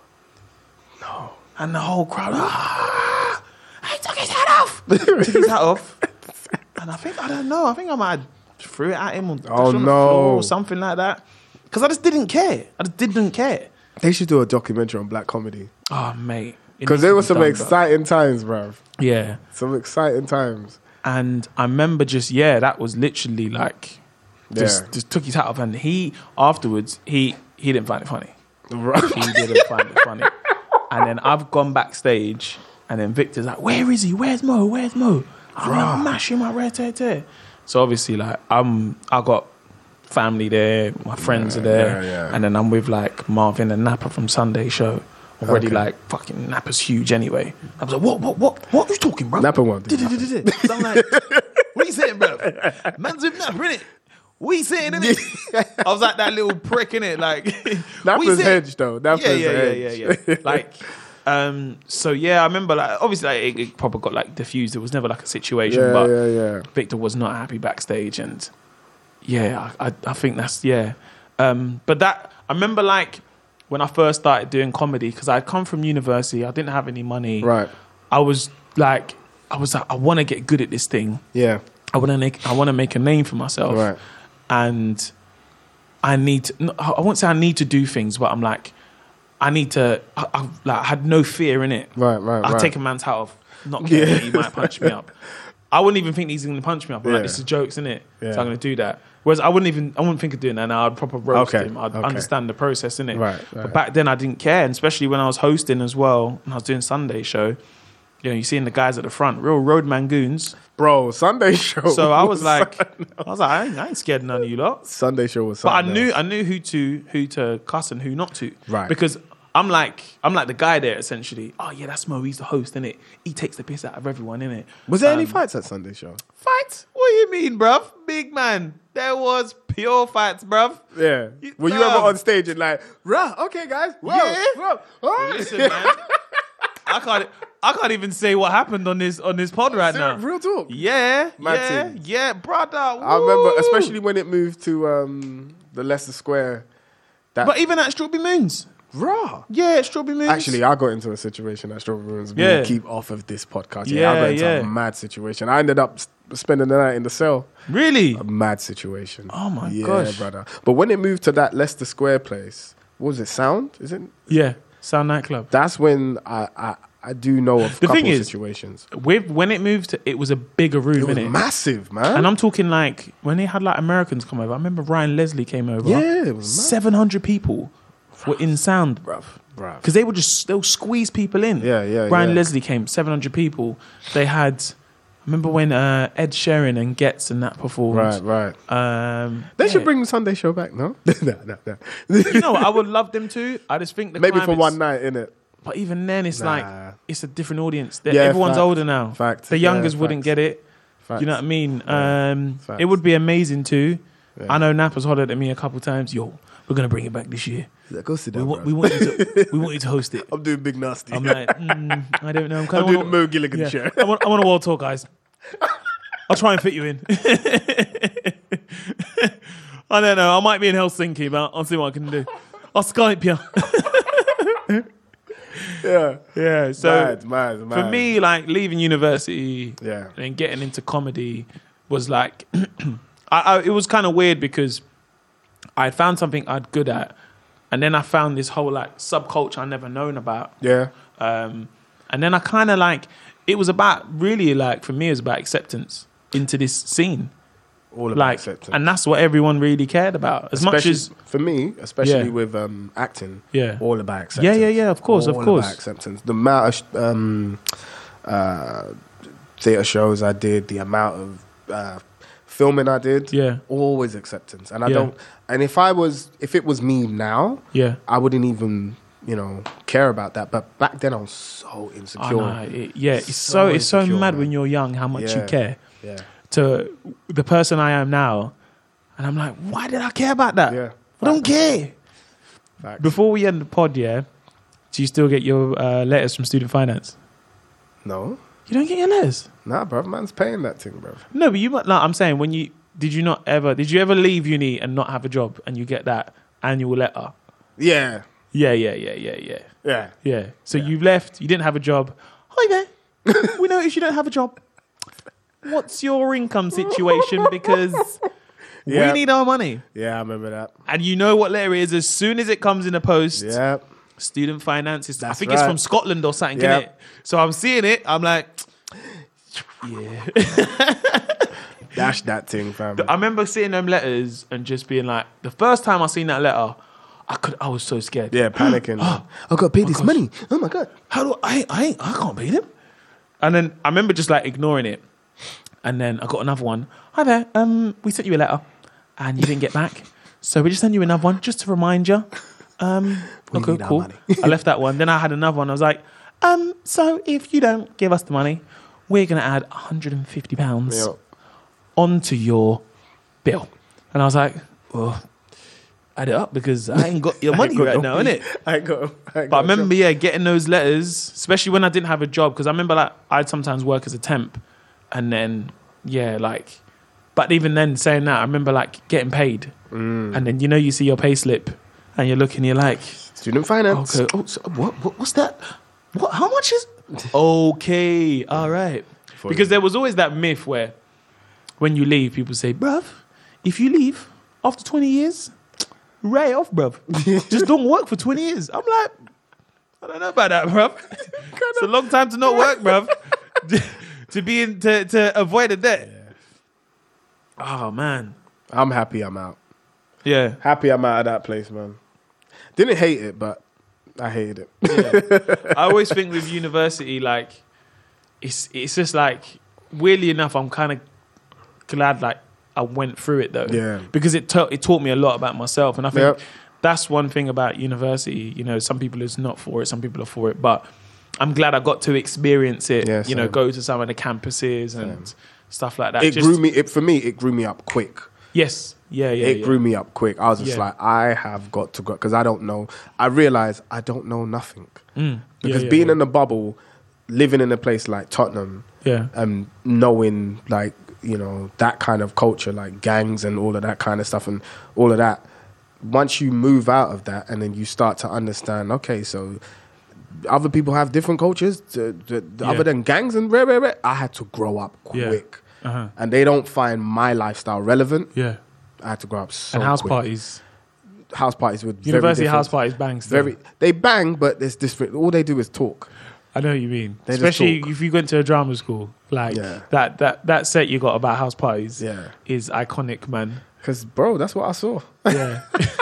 No. And the whole crowd, ah, he took his hat off. took his hat off. And I think, I don't know, I think I might have threw it at him or, Oh, on the no. floor or something like that. Because I just didn't care. I just didn't care. They should do a documentary on black comedy. Oh, mate. It Because needs there to were be some done, bro. exciting times, bruv. Yeah. Some exciting times. And I remember just, yeah, that was literally like, just, Yeah. just took his hat off. And he, afterwards, he, he didn't find it funny. Right. He didn't find it funny. And then I've gone backstage, and then Victor's like, where is he? Where's Mo? Where's Mo? I'm like, mash him, I red tear tear. So obviously, like, I'm, I got family there, my friends Yeah, are there, yeah, yeah. and then I'm with like Marvin and Napper from Sunday Show. Already Okay. like fucking Napper's huge anyway. I was like, what, what, what, what are you talking, bro? Napper won't do So I'm like, what are you saying, bro? Man's with Napper, innit? What are you saying, innit? I was like that little prick, innit? Like, what you Napper's saying? hedge, though. Napper's yeah, yeah, hedge. yeah, yeah, yeah. Like, um, so yeah, I remember like obviously like, it, it probably got like diffused. It was never like a situation, Yeah, but yeah, yeah. Victor was not happy backstage, and yeah, I, I, I think that's yeah. Um, but that I remember like when I first started doing comedy because I'd come from university, I didn't have any money. Right. I was like, I was like, I want to get good at this thing. Yeah. I want to make, I want to make a name for myself, Right. and I need to. no, I won't say I need to do things, but I'm like, I need to. I, I, like, I had no fear in it. Right, right, I'll right. take a man's hat off, not care Yeah. that he might punch me up. I wouldn't even think he's going to punch me up. I'm Yeah. like, this is jokes, isn't it? Yeah. So I'm going to do that. Whereas I wouldn't even, I wouldn't think of doing that now. I'd proper roast Okay, him. I'd okay. understand the process, innit? Right, right. But back then I didn't care, and especially when I was hosting as well, and I was doing Sunday show. You know, you seeing the guys at the front, real roadman goons. Bro, Sunday show. So I was like, I was like, I ain't, I ain't scared of none of you lot. Sunday show was But I something knew, else. I knew who to, who to cuss and who not to. Right. Because I'm like, I'm like the guy there essentially. Oh yeah, that's Mo. He's the host, innit? He takes the piss out of everyone, innit? Was there Um, any fights at Sunday show? Fights? What do you mean, bruv? Big man. There was pure fights, bruv. Yeah. You- Were you bruv. ever on stage and like, rah, okay, guys. Whoa, Yeah. whoa. Oh. Listen, man. I can't. I can't even say what happened on this on this pod right now. Real talk. Yeah, Mad yeah, things. yeah, brother. I remember, woo. especially when it moved to um, the Leicester Square. That But even at Strawberry Moons. raw. Yeah, Strawberry Moons. Actually, I got into a situation at Strawberry Moons. Yeah. We'll keep off of this podcast. Yeah, Yeah, I got into yeah. a mad situation. I ended up s- spending the night in the cell. really? A mad situation. Oh my yeah, gosh. brother. But when it moved to that Leicester Square place, what was it? Sound? Is it? Yeah, Sound Nightclub. That's when I I, I do know of The couple thing is- situations. With when it moved, to, it was a bigger room, It was innit? massive, man. And I'm talking like when they had like Americans come over. I remember Ryan Leslie came over. Yeah, it was mad. seven hundred people were in Sound, bruv. Bruv. Because they would just they'll squeeze people in. Yeah, yeah, Ryan yeah. Leslie came, seven hundred people. They had. I remember when uh, Ed Sheeran and Getz and that performed. Right, right. Um, They yeah. should bring the Sunday show back, no? no, no, no. You know, what? I would love them to. I just think the Maybe for climate's- one night, innit? But even then, it's Nah. like it's a different audience. They're- Yeah, Everyone's fact. older now. Fact. The Yeah, youngers wouldn't facts. get it. Facts. You know what I mean? Yeah. Um, Facts. it would be amazing too. Yeah. I know Napper's hollered at me a couple times. Yo, we're gonna bring it back this year. Like, go sit We down, want, bruv. we want you to, we want you to host it. I'm doing big nasty. I'm like, mm, I don't know. I'm kind I'm of doing the Mo Gilligan yeah. show. I want, I want a world tour, guys. I'll try and fit you in. I don't know. I might be in Helsinki, but I'll see what I can do. I'll Skype you. Yeah. Yeah. So mad, mad, mad. for me, like leaving university Yeah. and getting into comedy was like, I, I, it was kind of weird because I had found something I'd good at, and then I found this whole like subculture I never known about. Yeah. Um, and then I kind of like, it was about really like, for me, it was about acceptance into this scene. All about Like, acceptance. and that's what everyone really cared about. As much Especially- as, for me, especially Yeah. with um, acting, yeah. all about acceptance. Yeah, yeah, yeah, of course, of all course. about acceptance. The amount of sh- um, uh, theatre shows I did, the amount of uh, filming I did, Yeah. always acceptance. And I Yeah. don't. And if I was, if it was me now, Yeah. I wouldn't even, you know, care about that. But back then, I was so I insecure. know, it- yeah, it's So so, it's so insecure, mad man. when you're young how much you Yeah. care. Yeah, To the person I am now, and I'm like, why did I care about that? yeah. I don't care. Facts. Before we end the pod, yeah, do you still get your uh, letters from Student Finance? No, You don't get your letters? nah, bruv. Man's paying that thing, bruv. No, but you. might- No, I'm saying when you did you not ever did you ever leave uni and not have a job and you get that annual letter? Yeah, Yeah, yeah, yeah, yeah, yeah, yeah. yeah. So Yeah. you've left. You didn't have a job. Hi there. We noticed you don't have a job. What's your income situation? Because Yeah. we need our money. Yeah, I remember that. And you know what letter it is as soon as it comes in a post. Yeah. Student finance is. I That's think it's right. from Scotland or something, Yep. innit? So I'm seeing it. I'm like, yeah. Dash that thing, fam. I remember seeing them letters and just being like, the first time I seen that letter, I could. I was so scared. Yeah, panicking. I got to pay this gosh. money. Oh my god. How do I? I ain't, I can't pay them. And then I remember just like ignoring it. And then I got another one. Hi there. Um, we sent you a letter, and you didn't get back. So we just sent you another one just to remind you. Um, We okay, need our cool. money. I left that one. Then I had another one. I was like, um, so if you don't give us the money, we're gonna add one hundred and fifty pounds Yeah. onto your bill. And I was like, well, add it up because I ain't got your I money ain't got right no now, money. innit? I got. I But I got remember, yeah, getting those letters, especially when I didn't have a job, because I remember like I'd sometimes work as a temp, and then yeah, like, but even then saying that, I remember like getting paid, Mm. and then you know you see your pay slip, and you're looking, you're like, Student finance. okay, oh, so what, what, what's that? What? How much is? Okay, all right. For Because you. there was always that myth where, when you leave, people say, bruv, if you leave after twenty years, right off, bruv. Just don't work for twenty years. I'm like, I don't know about that, bruv. It's a long time to not work, bruv. to be in, to, to avoid a debt. Oh, man. I'm happy I'm out. Yeah. Happy I'm out of that place, man. Didn't hate it, but I hated it. Yeah. I always think with university, like, it's it's just like, weirdly enough, I'm kind of glad like I went through it though. Yeah. Because it ta- it taught me a lot about myself, and I think Yep. that's one thing about university. You know, some people is not for it, some people are for it, but I'm glad I got to experience it. Yeah, you know, same. go to some of the campuses and stuff like that. It Just- grew me. It for me. It grew me up quick. Yes. Yeah. Yeah. it yeah. grew me up quick. I was just Yeah. like, I have got to go because I don't know. I realized I don't know nothing Mm. because Yeah, yeah, being yeah. in a bubble, living in a place like Tottenham, Yeah. and knowing like you know that kind of culture, like gangs and all of that kind of stuff, and all of that. Once you move out of that, and then you start to understand, okay, so other people have different cultures, to, to, Yeah. other than gangs and rare, rare, rare. I had to grow up Yeah. quick, Uh-huh. and they don't find my lifestyle relevant. Yeah. I had to grow up so And house quick. parties. House parties with very University different- house parties bang still. Very, they bang, but there's different. All they do is talk. I know what you mean. They just Especially talk. if you went to a drama school. Like Yeah. that, that that set you got about house parties Yeah. is iconic, man. Because, bro, that's what I saw. Yeah.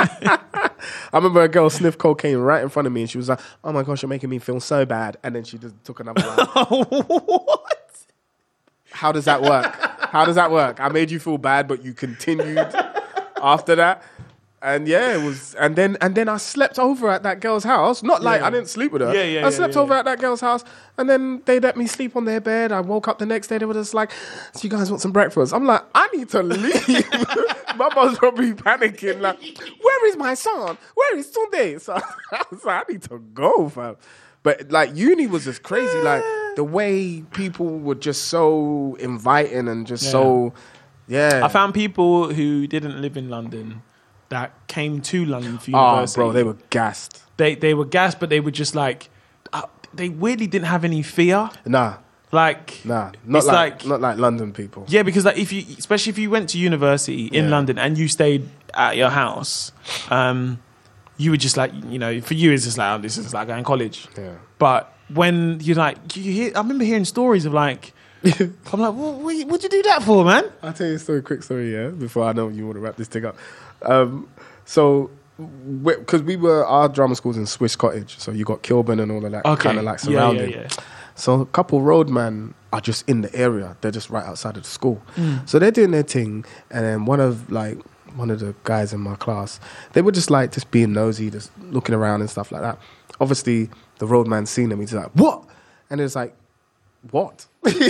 I remember a girl sniffed cocaine right in front of me, and she was like, "Oh my gosh, you're making me feel so bad." And then she just took another round. What? How does that work? How does that work? I made you feel bad, but you continued after that. And yeah, it was. And then and then I slept over at that girl's house. Not like Yeah. I didn't sleep with her. Yeah, yeah, I yeah, slept yeah, over yeah. at that girl's house, and then they let me sleep on their bed. I woke up the next day. They were just like, "So you guys want some breakfast?" I'm like, "I need to leave." My mom's probably panicking. Like, "Where is my son? Where is Tunde?" So I was like, "I need to go, fam." But like uni was just crazy. Like the way people were just so inviting and just Yeah. so, yeah. I found people who didn't live in London that came to London for Oh, university. bro, they were gassed. they they were gassed, but they were just like uh, they weirdly didn't have any fear. Nah, Like nah, not it's like, like not like London people. yeah, because like if you, especially if you went to university in Yeah. London and you stayed at your house, um, you were just like, you know, for you it's just like, oh, this is like going to college. Yeah. But when you're like, you hear, I remember hearing stories of like, I'm like, what, what, what'd you do that for, man? I'll tell you a story, quick story, yeah, before I know you want to wrap this thing up. Um, so, because we were, our drama school's in Swiss Cottage, so you got Kilburn and all of that Okay. kind of like Yeah, surrounding. yeah, yeah. So a couple roadmen are just in the area. They're just right outside of the school. Mm. So they're doing their thing, and then one of like one of the guys in my class, they were just like just being nosy, just looking around and stuff like that. Obviously, the roadman seen them. He's like, "What?" And it's like, "What?"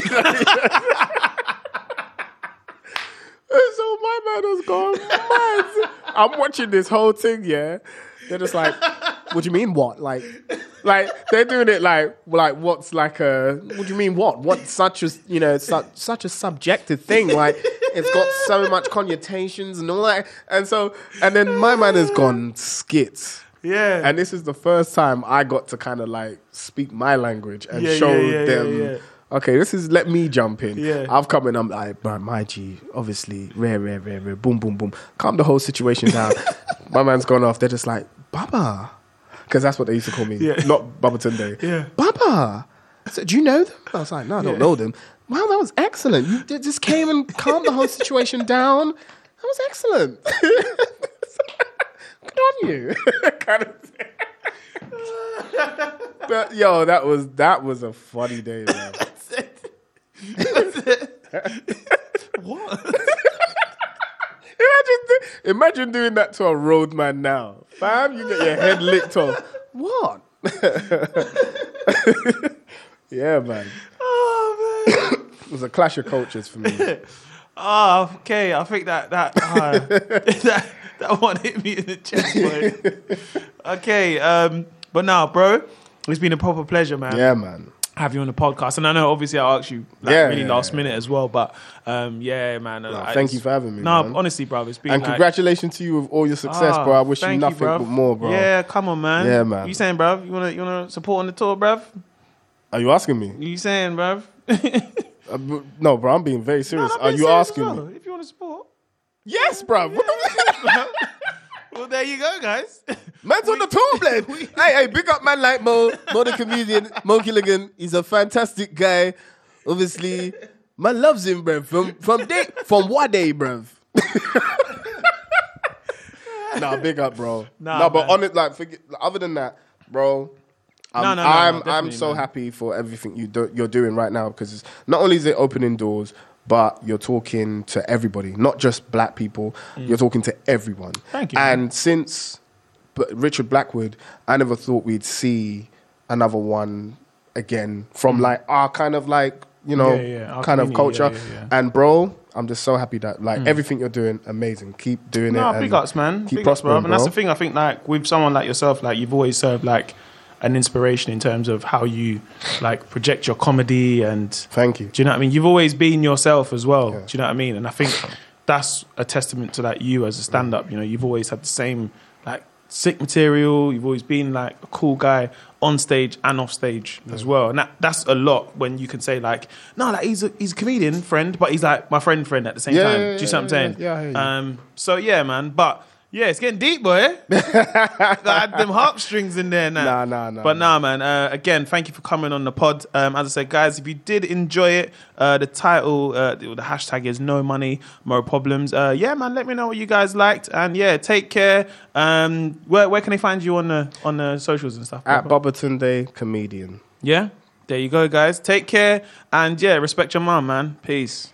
And so my man has gone mad. I'm watching this whole thing, yeah. They're just like, "What do you mean what?" Like, like they're doing it like, like what's like a? What do you mean what? What's such a you know such such a subjective thing? Like it's got so much connotations and all that. And so and then my man has gone skits. Yeah. And this is the first time I got to kind of like speak my language and Yeah, show yeah, yeah, them. yeah, yeah. Okay, this is let me jump in. Yeah. I've come in, I'm like, bro, my G, obviously, rare, rare, rare, rare, boom, boom, boom. Calm the whole situation down. My man's gone off. They're just like, Baba. Because that's what they used to call me. Yeah. Not Baba Tunde. Yeah. Baba. So, do you know them? I was like, no, I don't Yeah. know them. Wow, that was excellent. You did- just came and calmed the whole situation down. That was excellent. Good on you. kind of thing. But yo, that was that was a funny day, man. What? Imagine, do- imagine doing that to a roadman now. Fam, you get your head licked off. What? Yeah, man. Oh man. It was a clash of cultures for me. Oh, okay. I think that that uh, that that one hit me in the chest, boy. Okay, um, but now, bro, it's been a proper pleasure, man. Yeah, man. Have you on the podcast, and I know obviously I asked you like, Yeah, really yeah, last yeah. minute as well, but um, yeah, man. No, I- thank it's- you for having me, No, man. honestly, bro, it's been And like, congratulations to you with all your success, ah, bro. I wish you thank nothing bruv. but more, bro. Yeah, come on, man. Yeah, man. What you saying, bro? You wanna you wanna support on the tour, bruv? Are you asking me? You saying, bruv? Uh, b- no, bro, I'm being very serious. No, I'm Are being you serious asking as well. me? If you want to support. Yes, bro. What the Well, there you go, guys. Man's on the tour, blade. Hey, hey, big up man like Mo, Mo the comedian, Mo Gilligan. He's a fantastic guy. Obviously, man loves him, bruv. From from day from what day, bruv? Nah, big up, bro. Nah, no, but man. on it, like, forget, other than that, bro. I'm, No, no, no, I'm, no, I'm definitely, so man. happy for everything you do, you're doing right now because it's, not only is it opening doors, but you're talking to everybody, not just black people. You're talking to everyone. Thank you, man. And since but Richard Blackwood, I never thought we'd see another one again from like our kind of like, you know, Yeah, yeah, our kind of community, culture. yeah, yeah, yeah. And bro, I'm just so happy that like everything you're doing, amazing. Keep doing No, it. big and ups, man. Keep Big ups, prospering, bro. And that's bro. the thing. I think, like, with someone like yourself, like, you've always served like an inspiration in terms of how you like project your comedy and. Thank you. Do you know what I mean? You've always been yourself as well. Yeah. Do you know what I mean? And I think that's a testament to like you as a stand-up. You know, you've always had the same like sick material. You've always been like a cool guy on stage and off stage as well. And that, that's a lot when you can say like, no, like he's a he's a comedian friend, but he's like my friend friend at the same Yeah, time. yeah, Do you see what I'm yeah, saying? yeah, I hear you. Um. So yeah, man. But yeah, it's getting deep, boy. Got them heartstrings in there now. Nah, nah, nah, But nah, man. Uh, again, thank you for coming on the pod. Um, as I said, guys, if you did enjoy it, uh, the title, uh, the, the hashtag is No Money, Mo Problems. Uh, yeah, man. Let me know what you guys liked, and yeah, take care. Um, where where can they find you on the on the socials and stuff? At Bobatunde Comedian. Yeah, there you go, guys. Take care, and yeah, respect your mum, man. Peace.